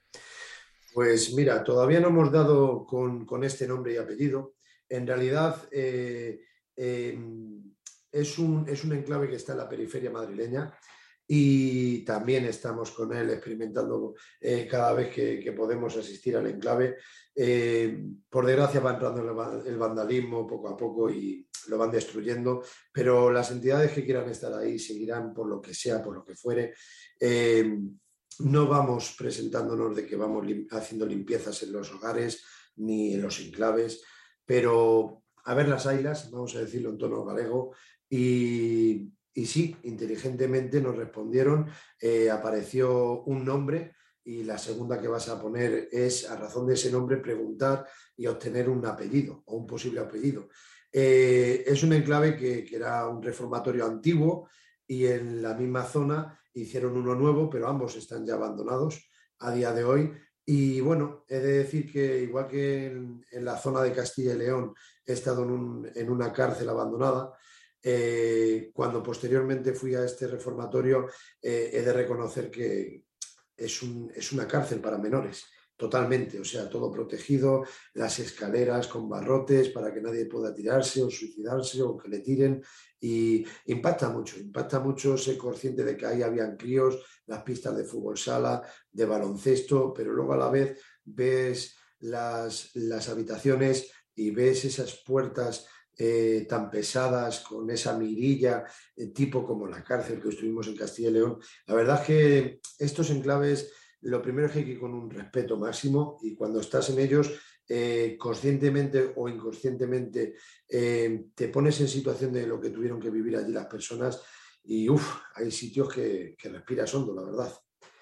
Pues mira, todavía no hemos dado con, con este nombre y apellido. En realidad eh, eh, es, un, es un enclave que está en la periferia madrileña y también estamos con él experimentando eh, cada vez que, que podemos asistir al enclave. Eh, por desgracia va entrando el vandalismo poco a poco y lo van destruyendo, pero las entidades que quieran estar ahí seguirán por lo que sea, por lo que fuere. Eh, no vamos presentándonos de que vamos lim- haciendo limpiezas en los hogares ni en los enclaves, pero a ver las haylas, vamos a decirlo en tono galego, y, y sí, inteligentemente nos respondieron, eh, apareció un nombre y la segunda que vas a poner es, a razón de ese nombre, preguntar y obtener un apellido o un posible apellido. Eh, es un enclave que, que era un reformatorio antiguo y en la misma zona hicieron uno nuevo, pero ambos están ya abandonados a día de hoy. Y bueno, he de decir que igual que en, en la zona de Castilla y León he estado en, un, en una cárcel abandonada, eh, cuando posteriormente fui a este reformatorio eh, he de reconocer que es, un, es una cárcel para menores. Totalmente, o sea, todo protegido, las escaleras con barrotes para que nadie pueda tirarse o suicidarse o que le tiren, y impacta mucho, impacta mucho ser consciente de que ahí habían críos, las pistas de fútbol sala, de baloncesto, pero luego a la vez ves las, las habitaciones y ves esas puertas eh, tan pesadas con esa mirilla, eh, tipo como la cárcel que estuvimos en Castilla y León. La verdad es que estos enclaves, lo primero es que hay que ir con un respeto máximo y cuando estás en ellos eh, conscientemente o inconscientemente eh, te pones en situación de lo que tuvieron que vivir allí las personas y uff, hay sitios que, que respiras hondo, la verdad.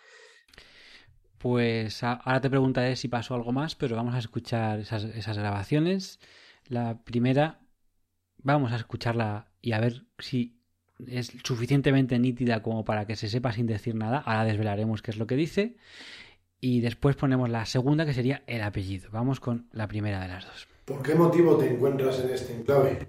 Pues a- ahora te preguntaré si pasó algo más, pero vamos a escuchar esas, esas grabaciones. La primera, vamos a escucharla y a ver si es suficientemente nítida como para que se sepa sin decir nada. Ahora desvelaremos qué es lo que dice. Y después ponemos la segunda, que sería el apellido. Vamos con la primera de las dos. ¿Por qué motivo te encuentras en este enclave?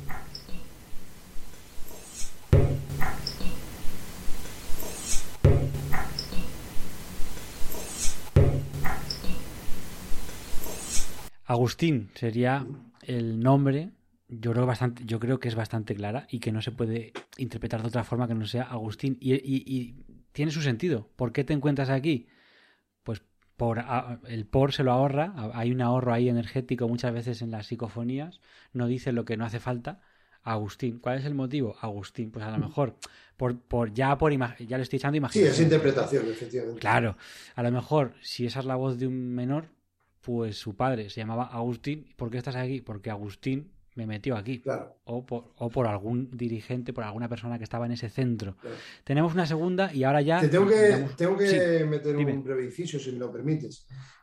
Agustín sería el nombre. Yo creo, bastante, yo creo que es bastante clara y que no se puede interpretar de otra forma que no sea Agustín. Y, y, y tiene su sentido. ¿Por qué te encuentras aquí? Pues por a, el por se lo ahorra. Hay un ahorro ahí energético muchas veces en las psicofonías. No dice lo que no hace falta. Agustín. ¿Cuál es el motivo? Agustín. Pues a lo mejor por, por ya por ya le estoy echando imaginación. Sí, es interpretación, efectivamente. Claro. A lo mejor si esa es la voz de un menor, pues su padre se llamaba Agustín. ¿Por qué estás aquí? Porque Agustín me metió aquí. Claro. O por, o por algún dirigente, por alguna persona que estaba en ese centro. Claro. Tenemos una segunda y ahora ya... Te tengo que, digamos, tengo que sí, meter dime. un breve inciso, si me lo permites.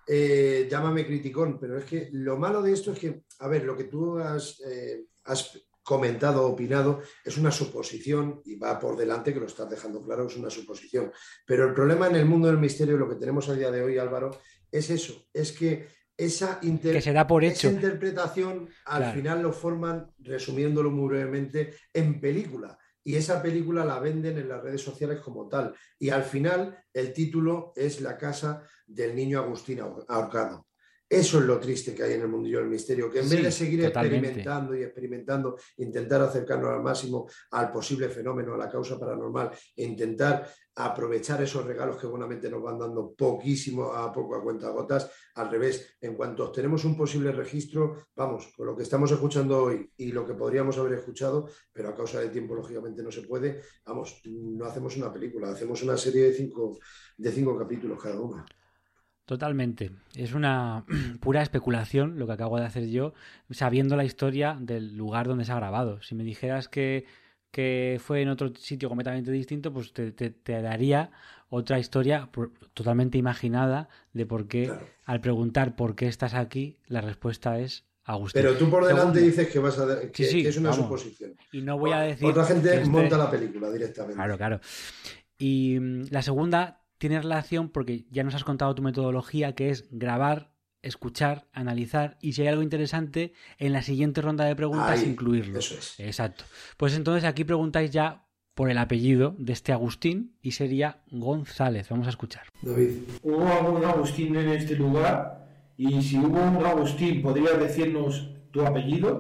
Eh, llámame criticón, pero es que lo malo de esto es que, a ver, lo que tú has, eh, has comentado, opinado, es una suposición y va por delante, que lo estás dejando claro, es una suposición. Pero el problema en el mundo del misterio, lo que tenemos a día de hoy, Álvaro, es eso, es que esa, inter que se da por hecho. esa interpretación al Claro. final lo forman, resumiéndolo muy brevemente, en película. Y esa película la venden en las redes sociales como tal. Y al final el título es La casa del niño Agustín ahorcado. Eso es lo triste que hay en el mundillo del misterio, que en Sí, vez de seguir totalmente. experimentando y experimentando, intentar acercarnos al máximo al posible fenómeno, a la causa paranormal, e intentar aprovechar esos regalos que buenamente nos van dando poquísimo a poco a cuentagotas, al revés, en cuanto obtenemos un posible registro, vamos, con lo que estamos escuchando hoy y lo que podríamos haber escuchado, pero a causa del tiempo lógicamente no se puede, vamos, no hacemos una película, hacemos una serie de cinco, de cinco capítulos cada una. Totalmente. Es una pura especulación lo que acabo de hacer yo, sabiendo la historia del lugar donde se ha grabado. Si me dijeras que, que fue en otro sitio completamente distinto, pues te, te, te daría otra historia totalmente imaginada de por qué, claro. Al preguntar por qué estás aquí, la respuesta es Agustín. Pero tú por delante Segundo, dices que, vas a, que, sí, sí, que es una vamos, suposición. Y no voy a decir... Otra gente que este... monta la película directamente. Claro, claro. Y la segunda... tiene relación porque ya nos has contado tu metodología, que es grabar, escuchar, analizar y si hay algo interesante en la siguiente ronda de preguntas Ahí, incluirlo. Eso es. Exacto. Pues entonces aquí preguntáis ya por el apellido de este Agustín y sería González. Vamos a escuchar. David. ¿Hubo algún Agustín en este lugar? Y si hubo un Agustín, ¿podrías decirnos tu apellido?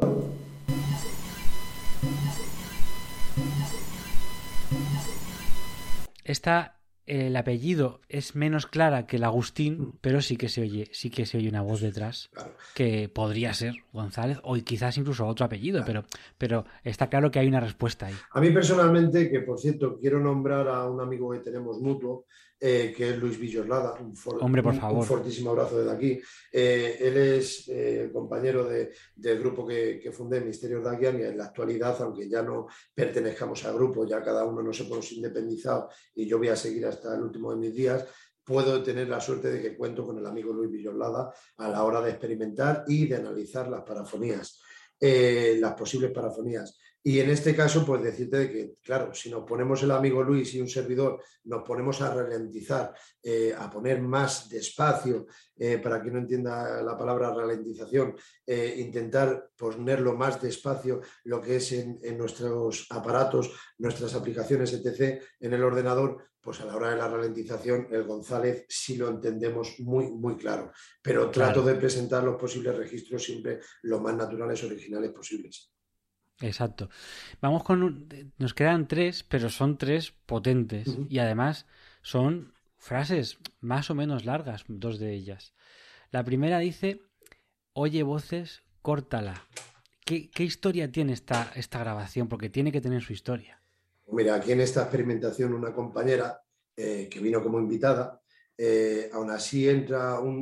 Esta el apellido es menos clara que el Agustín, pero sí que se oye, sí que se oye una voz detrás, claro. Que podría ser González o quizás incluso otro apellido, claro. pero, pero está claro que hay una respuesta ahí. A mí personalmente, que por cierto quiero nombrar a un amigo que tenemos mutuo, eh, que es Luis Villoslada, un, for Hombre, por un, favor. un fortísimo abrazo desde aquí. Eh, él es eh, compañero de, del grupo que, que fundé, Misterios Dagian, y en la actualidad, aunque ya no pertenezcamos al grupo, ya cada uno nos hemos independizado y yo voy a seguir hasta el último de mis días, puedo tener la suerte de que cuento con el amigo Luis Villoslada a la hora de experimentar y de analizar las parafonías, eh, las posibles parafonías. Y en este caso, pues decirte de que, claro, si nos ponemos el amigo Luis y un servidor, nos ponemos a ralentizar, eh, a poner más despacio, eh, para quien no entienda la palabra ralentización, eh, intentar ponerlo más despacio, lo que es en, en nuestros aparatos, nuestras aplicaciones, etcétera, en el ordenador, pues a la hora de la ralentización, el González sí lo entendemos muy, muy claro. Pero trato claro. de presentar los posibles registros siempre lo más naturales, originales posibles. Exacto. Vamos con un... Nos quedan tres, pero son tres potentes. Uh-huh. Y además son frases más o menos largas, dos de ellas. La primera dice, oye voces, córtala. ¿Qué, qué historia tiene esta, esta grabación? Porque tiene que tener su historia. Mira, aquí en esta experimentación una compañera eh, que vino como invitada, eh, aún así entra un...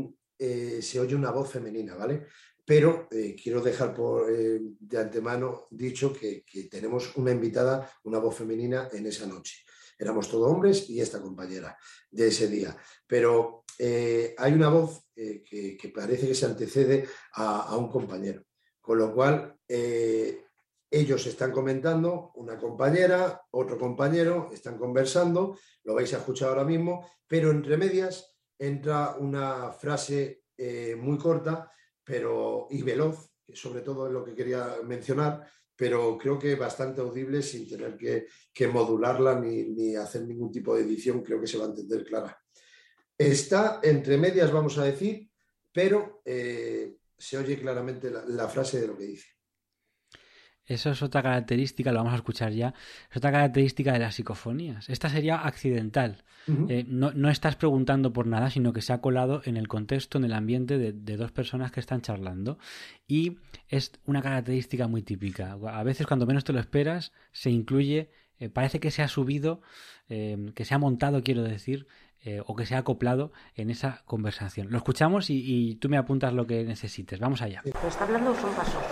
eh, se oye una voz femenina, ¿vale? Pero eh, quiero dejar por, eh, de antemano dicho que, que tenemos una invitada, una voz femenina en esa noche. Éramos todos hombres y esta compañera de ese día. Pero eh, hay una voz eh, que, que parece que se antecede a, a un compañero. Con lo cual, eh, ellos están comentando, una compañera, otro compañero, están conversando, lo vais a escuchar ahora mismo, pero entre medias entra una frase eh, muy corta pero, y veloz, que sobre todo es lo que quería mencionar, pero creo que bastante audible sin tener que, que modularla ni, ni hacer ningún tipo de edición, creo que se va a entender clara. Está entre medias, vamos a decir, pero eh, se oye claramente la, la frase de lo que dice. Eso es otra característica, lo vamos a escuchar ya, es otra característica de las psicofonías. Esta sería accidental. Uh-huh. Eh, no, no estás preguntando por nada, sino que se ha colado en el contexto, en el ambiente de, de dos personas que están charlando. Y es una característica muy típica. A veces, cuando menos te lo esperas, se incluye, eh, parece que se ha subido, eh, que se ha montado, quiero decir, eh, o que se ha acoplado en esa conversación. Lo escuchamos y, y tú me apuntas lo que necesites. Vamos allá. ¿Lo está hablando o son pasos?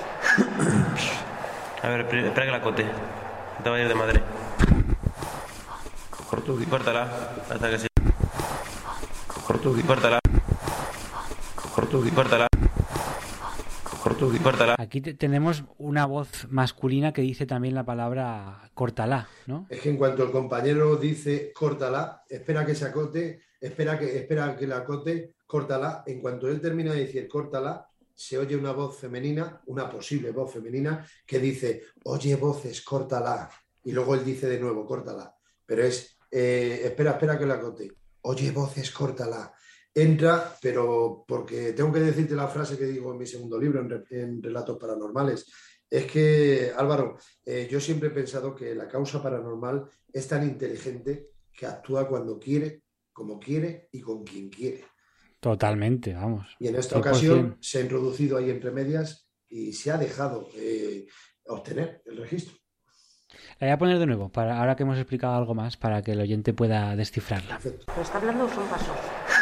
A ver, espera que la cote. Te va a ir de madre. Cortugi. Córtala. Hasta que sí. Cortugi. Córtala. Cortugi. Córtala. Cortugi. Córtala. Aquí te, tenemos una voz masculina que dice también la palabra córtala, ¿no? Es que en cuanto el compañero dice córtala, espera que se acote, espera que, espera que la acote, córtala. En cuanto él termina de decir córtala, se oye una voz femenina, una posible voz femenina, que dice, oye voces, córtala. Y luego él dice de nuevo, córtala. Pero es, eh, espera, espera que la acote. Oye voces, córtala. Entra, pero porque tengo que decirte la frase que digo en mi segundo libro, en, en Relatos Paranormales. Es que, Álvaro, eh, yo siempre he pensado que la causa paranormal es tan inteligente que actúa cuando quiere, como quiere y con quien quiere. Totalmente, vamos. Y en esta ocasión se ha introducido ahí entre medias y se ha dejado eh, obtener el registro. La voy a poner de nuevo, para, ahora que hemos explicado algo más, para que el oyente pueda descifrarla. Perfecto. ¿Lo está hablando o son pasos?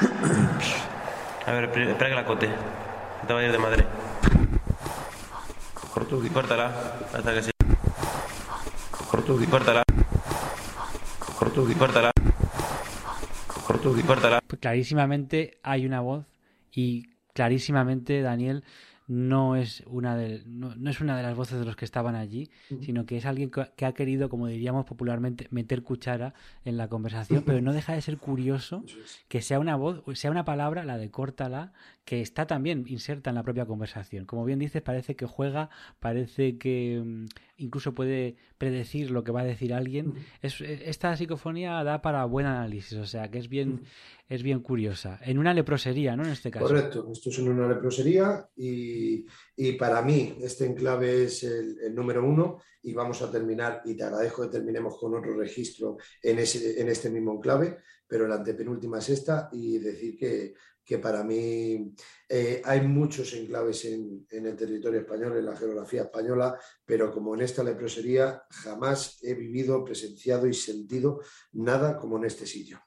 A ver, espera que la cote. Te va a ir de madre. Cortugi. Córtala. Hasta que sí. Cortugi. Córtala. Cortugi. Córtala. Cortugi. Córtala. Pues clarísimamente hay una voz y clarísimamente Daniel no es una de no, no es una de las voces de los que estaban allí, uh-huh. sino que es alguien que, que ha querido, como diríamos popularmente, meter cuchara en la conversación, uh-huh. pero no deja de ser curioso que sea una voz, sea una palabra, la de córtala, que está también inserta en la propia conversación. Como bien dices, parece que juega, parece que um, incluso puede predecir lo que va a decir alguien. Uh-huh. Es, esta psicofonía da para buen análisis, o sea que es bien, uh-huh. es bien curiosa. En una leprosería, ¿no? En este caso. Correcto, esto es en una leprosería y, y para mí este enclave es el, el número uno y vamos a terminar, y te agradezco que terminemos con otro registro en, ese, en este mismo enclave, pero la antepenúltima es esta y decir que que para mí eh, hay muchos enclaves en, en el territorio español, en la geografía española, pero como en esta leprosería jamás he vivido, presenciado y sentido nada como en este sitio.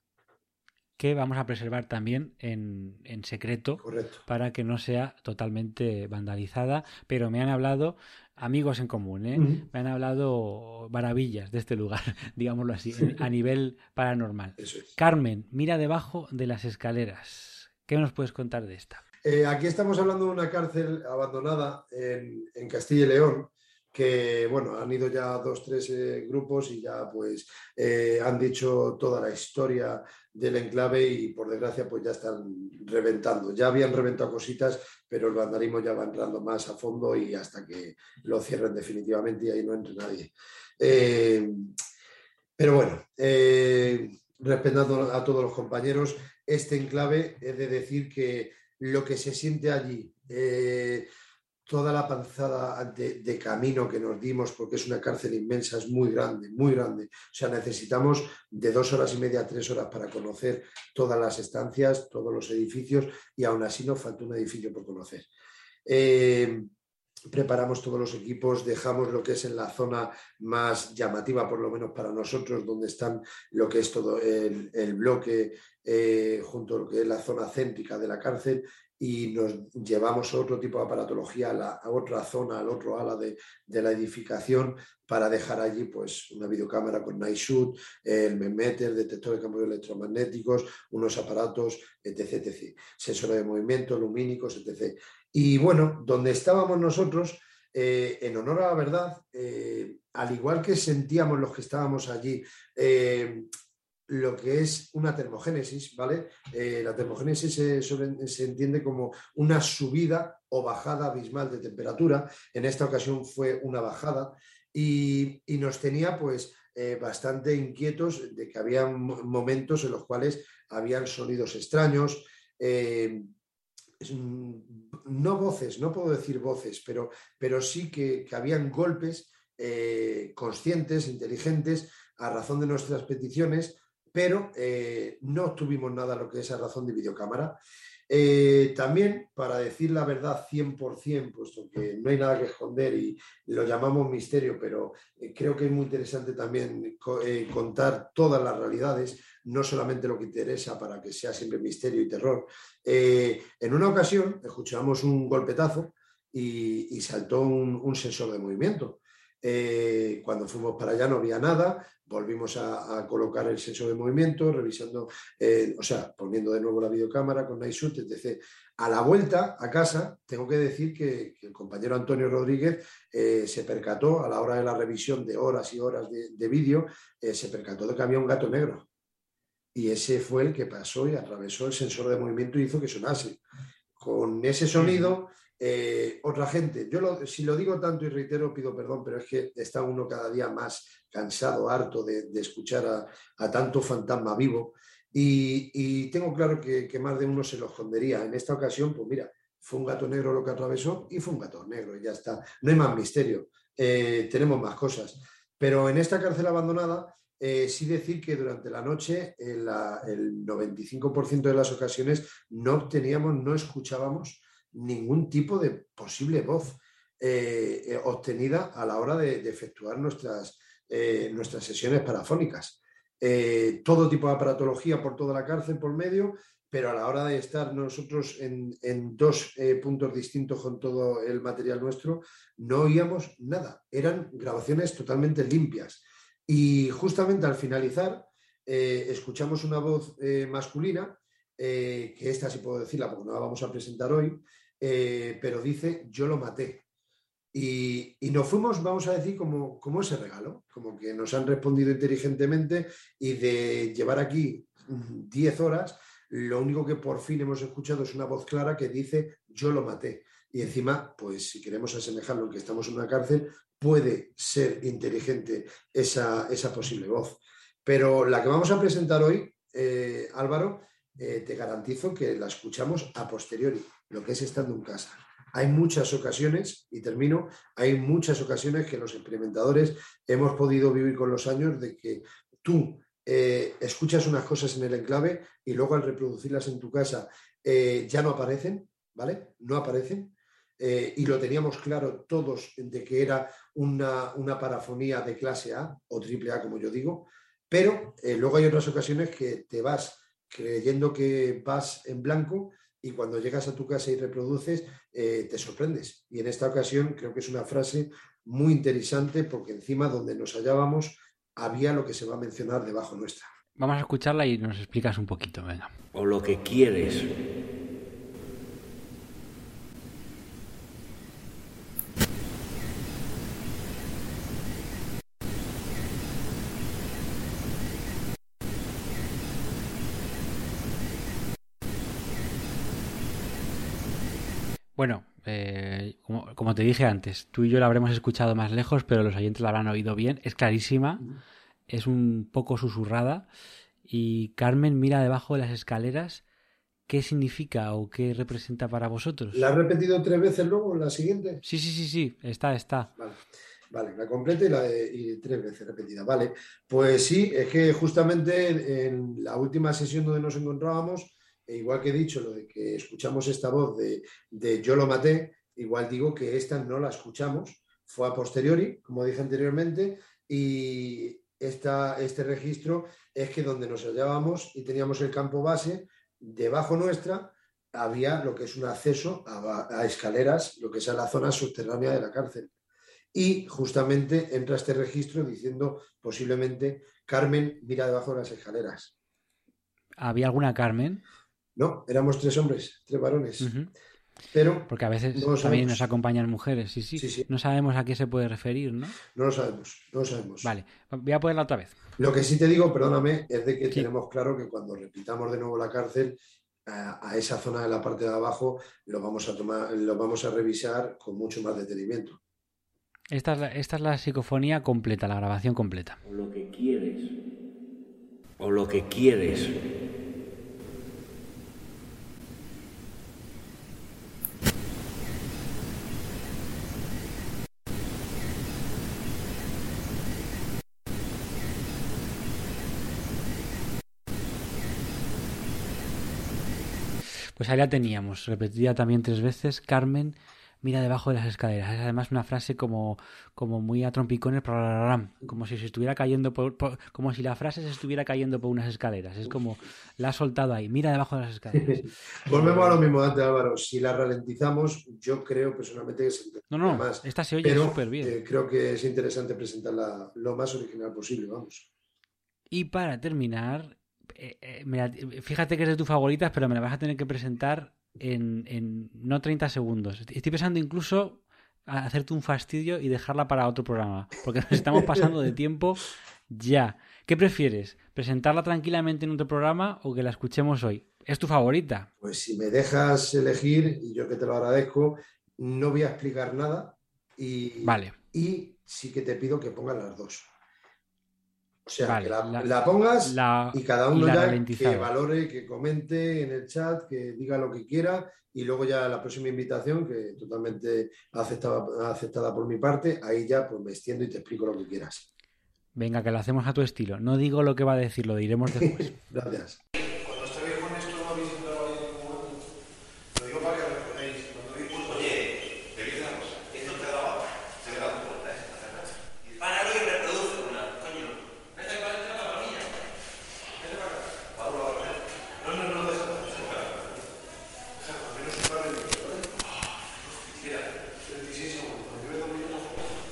Que vamos a preservar también en, en secreto. Correcto. Para que no sea totalmente vandalizada, pero me han hablado amigos en común, ¿eh? Uh-huh. Me han hablado maravillas de este lugar, digámoslo así, a nivel paranormal. Eso es. Carmen, mira debajo de las escaleras. ¿Qué nos puedes contar de esta? Eh, aquí estamos hablando de una cárcel abandonada en, en Castilla y León, que bueno, han ido ya dos, tres eh, grupos y ya pues eh, han dicho toda la historia del enclave y por desgracia pues ya están reventando. Ya habían reventado cositas, pero el vandalismo ya va entrando más a fondo y hasta que lo cierren definitivamente y ahí no entre nadie. Eh, pero bueno, eh, respetando a todos los compañeros, este enclave, he de decir que lo que se siente allí, eh, toda la panzada de, de camino que nos dimos, porque es una cárcel inmensa, es muy grande, muy grande. O sea, necesitamos de dos horas y media a tres horas para conocer todas las estancias, todos los edificios, y aún así nos falta un edificio por conocer. Eh, preparamos todos los equipos, dejamos lo que es en la zona más llamativa, por lo menos para nosotros, donde están lo que es todo el, el bloque, eh, junto a lo que es la zona céntrica de la cárcel, y nos llevamos a otro tipo de aparatología, a, la, a otra zona, al otro ala de, de la edificación, para dejar allí pues una videocámara con Night Shoot, el MEMETER, detector de campos electromagnéticos, unos aparatos, etc, etcétera, sensores de movimiento, lumínicos, etcétera. Y bueno, donde estábamos nosotros, eh, en honor a la verdad, eh, al igual que sentíamos los que estábamos allí, eh, lo que es una termogénesis, ¿vale? Eh, la termogénesis se, sobre, se entiende como una subida o bajada abismal de temperatura. En esta ocasión fue una bajada y, y nos tenía pues eh, bastante inquietos de que había momentos en los cuales habían sonidos extraños, eh, no voces, no puedo decir voces, pero, pero sí que, que habían golpes eh, conscientes, inteligentes, a razón de nuestras peticiones, pero eh, no obtuvimos nada lo que es a razón de videocámara. Eh, también, para decir la verdad cien por cien, puesto que no hay nada que esconder y lo llamamos misterio, pero eh, creo que es muy interesante también co eh, contar todas las realidades, no solamente lo que interesa para que sea siempre misterio y terror. Eh, en una ocasión escuchamos un golpetazo y, y saltó un, un sensor de movimiento. Eh, cuando fuimos para allá no había nada, volvimos a, a colocar el sensor de movimiento, revisando, eh, o sea, poniendo de nuevo la videocámara con Night Shoot, etcétera. A la vuelta a casa, tengo que decir que, que el compañero Antonio Rodríguez eh, se percató, a la hora de la revisión de horas y horas de, de vídeo, eh, se percató de que había un gato negro. Y ese fue el que pasó y atravesó el sensor de movimiento y hizo que sonase. Con ese sonido... Eh, otra gente, yo lo, si lo digo tanto y reitero, pido perdón, pero es que está uno cada día más cansado, harto de, de escuchar a, a tanto fantasma vivo y, y tengo claro que, que más de uno se lo escondería. En esta ocasión, pues mira, fue un gato negro lo que atravesó y fue un gato negro y ya está. No hay más misterio, eh, tenemos más cosas. Pero en esta cárcel abandonada, eh, sí decir que durante la noche eh, la, el noventa y cinco por ciento de las ocasiones no obteníamos, no escuchábamos ningún tipo de posible voz eh, eh, obtenida a la hora de, de efectuar nuestras, eh, nuestras sesiones parafónicas. Eh, todo tipo de aparatología por toda la cárcel por medio, pero a la hora de estar nosotros en, en dos eh, puntos distintos con todo el material nuestro, no oíamos nada. Eran grabaciones totalmente limpias. Y justamente al finalizar, eh, escuchamos una voz eh, masculina, eh, que esta sí puedo decirla porque no la vamos a presentar hoy, Eh, pero dice, yo lo maté. Y, y nos fuimos, vamos a decir, como, como ese regalo, como que nos han respondido inteligentemente y de llevar aquí diez horas, lo único que por fin hemos escuchado es una voz clara que dice, yo lo maté. Y encima, pues si queremos asemejarlo en que estamos en una cárcel, puede ser inteligente esa, esa posible voz. Pero la que vamos a presentar hoy, eh, Álvaro, eh, te garantizo que la escuchamos a posteriori, lo que es estando en casa. Hay muchas ocasiones, y termino, hay muchas ocasiones que los experimentadores hemos podido vivir con los años de que tú eh, escuchas unas cosas en el enclave y luego al reproducirlas en tu casa eh, ya no aparecen, ¿vale? No aparecen. Eh, y lo teníamos claro todos de que era una, una parafonía de clase A o triple A, como yo digo, pero eh, luego hay otras ocasiones que te vas creyendo que vas en blanco y cuando llegas a tu casa y reproduces, eh, te sorprendes. Y en esta ocasión creo que es una frase muy interesante porque encima donde nos hallábamos había lo que se va a mencionar debajo nuestra. Vamos a escucharla y nos explicas un poquito, venga. O lo que quieres. Bueno, eh, como, como te dije antes, tú y yo la habremos escuchado más lejos, pero los oyentes la habrán oído bien. Es clarísima, es un poco susurrada. Y Carmen mira debajo de las escaleras. ¿Qué significa o qué representa para vosotros? ¿La has repetido tres veces luego, la siguiente? Sí, sí, sí, sí, está, está. Vale, vale, la completa y, la de, y tres veces repetida. Vale, pues sí, es que justamente en la última sesión donde nos encontrábamos, e igual que he dicho lo de que escuchamos esta voz de, de yo lo maté, igual digo que esta no la escuchamos, fue a posteriori, como dije anteriormente, y esta, este registro es que donde nos hallábamos y teníamos el campo base, debajo nuestra había lo que es un acceso a, a escaleras, lo que es a la zona subterránea de la cárcel. Y justamente entra este registro diciendo posiblemente Carmen mira debajo de las escaleras. ¿Había alguna Carmen? No, éramos tres hombres, tres varones. Uh-huh. Pero porque a veces no también nos acompañan mujeres, sí, sí, sí, sí. No sabemos a qué se puede referir, ¿no? No lo sabemos, no lo sabemos. Vale, voy a ponerla otra vez. Lo que sí te digo, perdóname, es de que sí. tenemos claro que cuando repitamos de nuevo la cárcel, a, a esa zona de la parte de abajo lo vamos a tomar, lo vamos a revisar con mucho más detenimiento. Esta es la, esta es la psicofonía completa, la grabación completa. O lo que quieres. O lo que quieres. Pues ahí la teníamos, repetida también tres veces. Carmen mira debajo de las escaleras. Es además una frase como, como muy a trompicones, como si se estuviera cayendo por, por, como si la frase se estuviera cayendo por unas escaleras. Es como la ha soltado ahí, mira debajo de las escaleras. Volvemos a lo mismo antes, Álvaro. Si la ralentizamos, yo creo personalmente que se entiende no, no, más. Esta se oye súper bien. Eh, creo que es interesante presentarla lo más original posible, vamos. Y para terminar, eh, eh, mira, fíjate que es de tus favoritas, pero me la vas a tener que presentar en, en no treinta segundos. Estoy pensando incluso a hacerte un fastidio y dejarla para otro programa, porque nos estamos pasando de tiempo ya. ¿Qué prefieres? ¿Presentarla tranquilamente en otro programa o que la escuchemos hoy? ¿Es tu favorita? Pues si me dejas elegir, y yo que te lo agradezco, no voy a explicar nada y, vale. y sí que te pido que pongas las dos. O sea, vale, que la, la, la pongas la, y cada uno y ya que valore, que comente en el chat, que diga lo que quiera y luego ya la próxima invitación, que totalmente aceptada, aceptada por mi parte, ahí ya pues me extiendo y te explico lo que quieras. Venga, que lo hacemos a tu estilo. No digo lo que va a decir, lo diremos después. Gracias. Cuando estéis con esto no habéis entrado ahí en ningún momento. Lo digo para que recordéis. Cuando digo, oye, te dice una cosa, esto te graba, se graba tu puerta, ¿eh? Dispáralo y reproduce una, coño. Vete para dentro de la parrilla. Vete para acá. Pablo, a ver. No, no, no, deja. Deja, al menos un par de minutos, ¿vale? Mira, treinta y seis segundos. Cuando yo veo dos minutos.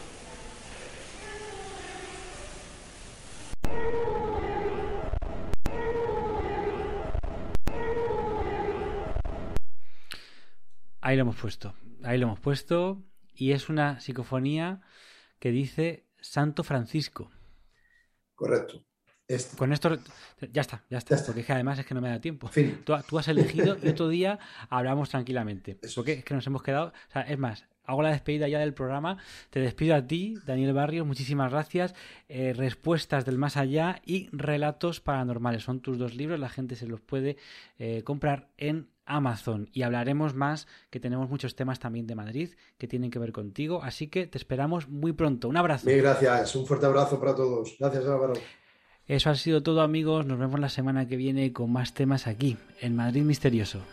Ahí lo hemos puesto, ahí lo hemos puesto y es una psicofonía que dice Santo Francisco. Correcto. Este. Con esto ya está, ya está, ya está. Porque es que además es que no me da tiempo. Fin. Tú, tú has elegido y otro día hablamos tranquilamente. Eso porque es. es que nos hemos quedado, o sea, es más, hago la despedida ya del programa, te despido a ti, Daniel Barrios, muchísimas gracias. Eh, respuestas del más allá y relatos paranormales, son tus dos libros, la gente se los puede eh, comprar en Amazon y hablaremos más, que tenemos muchos temas también de Madrid que tienen que ver contigo, así que te esperamos muy pronto. Un abrazo. Mil gracias, un fuerte abrazo para todos. Gracias, Álvaro. Eso ha sido todo, amigos, nos vemos la semana que viene con más temas aquí, en Madrid Misterioso.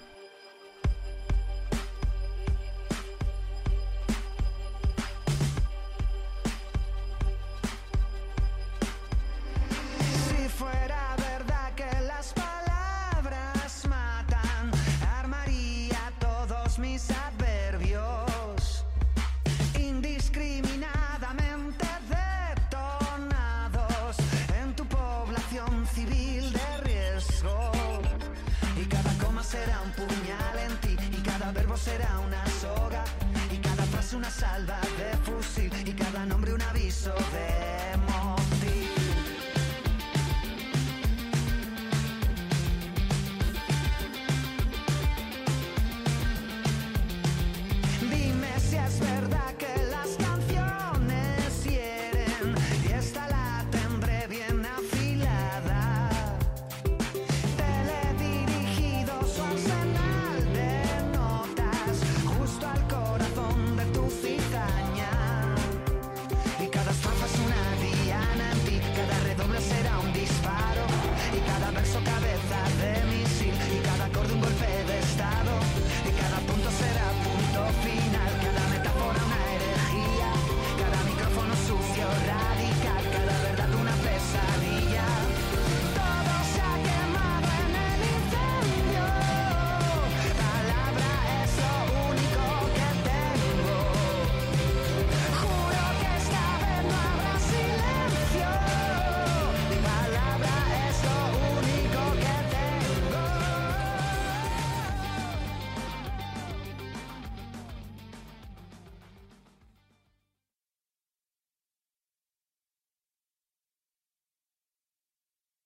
Mis adverbios indiscriminadamente detonados en tu población civil de riesgo, y cada coma será un puñal en ti, y cada verbo será una soga, y cada frase una salva de fusil, y cada nombre un aviso de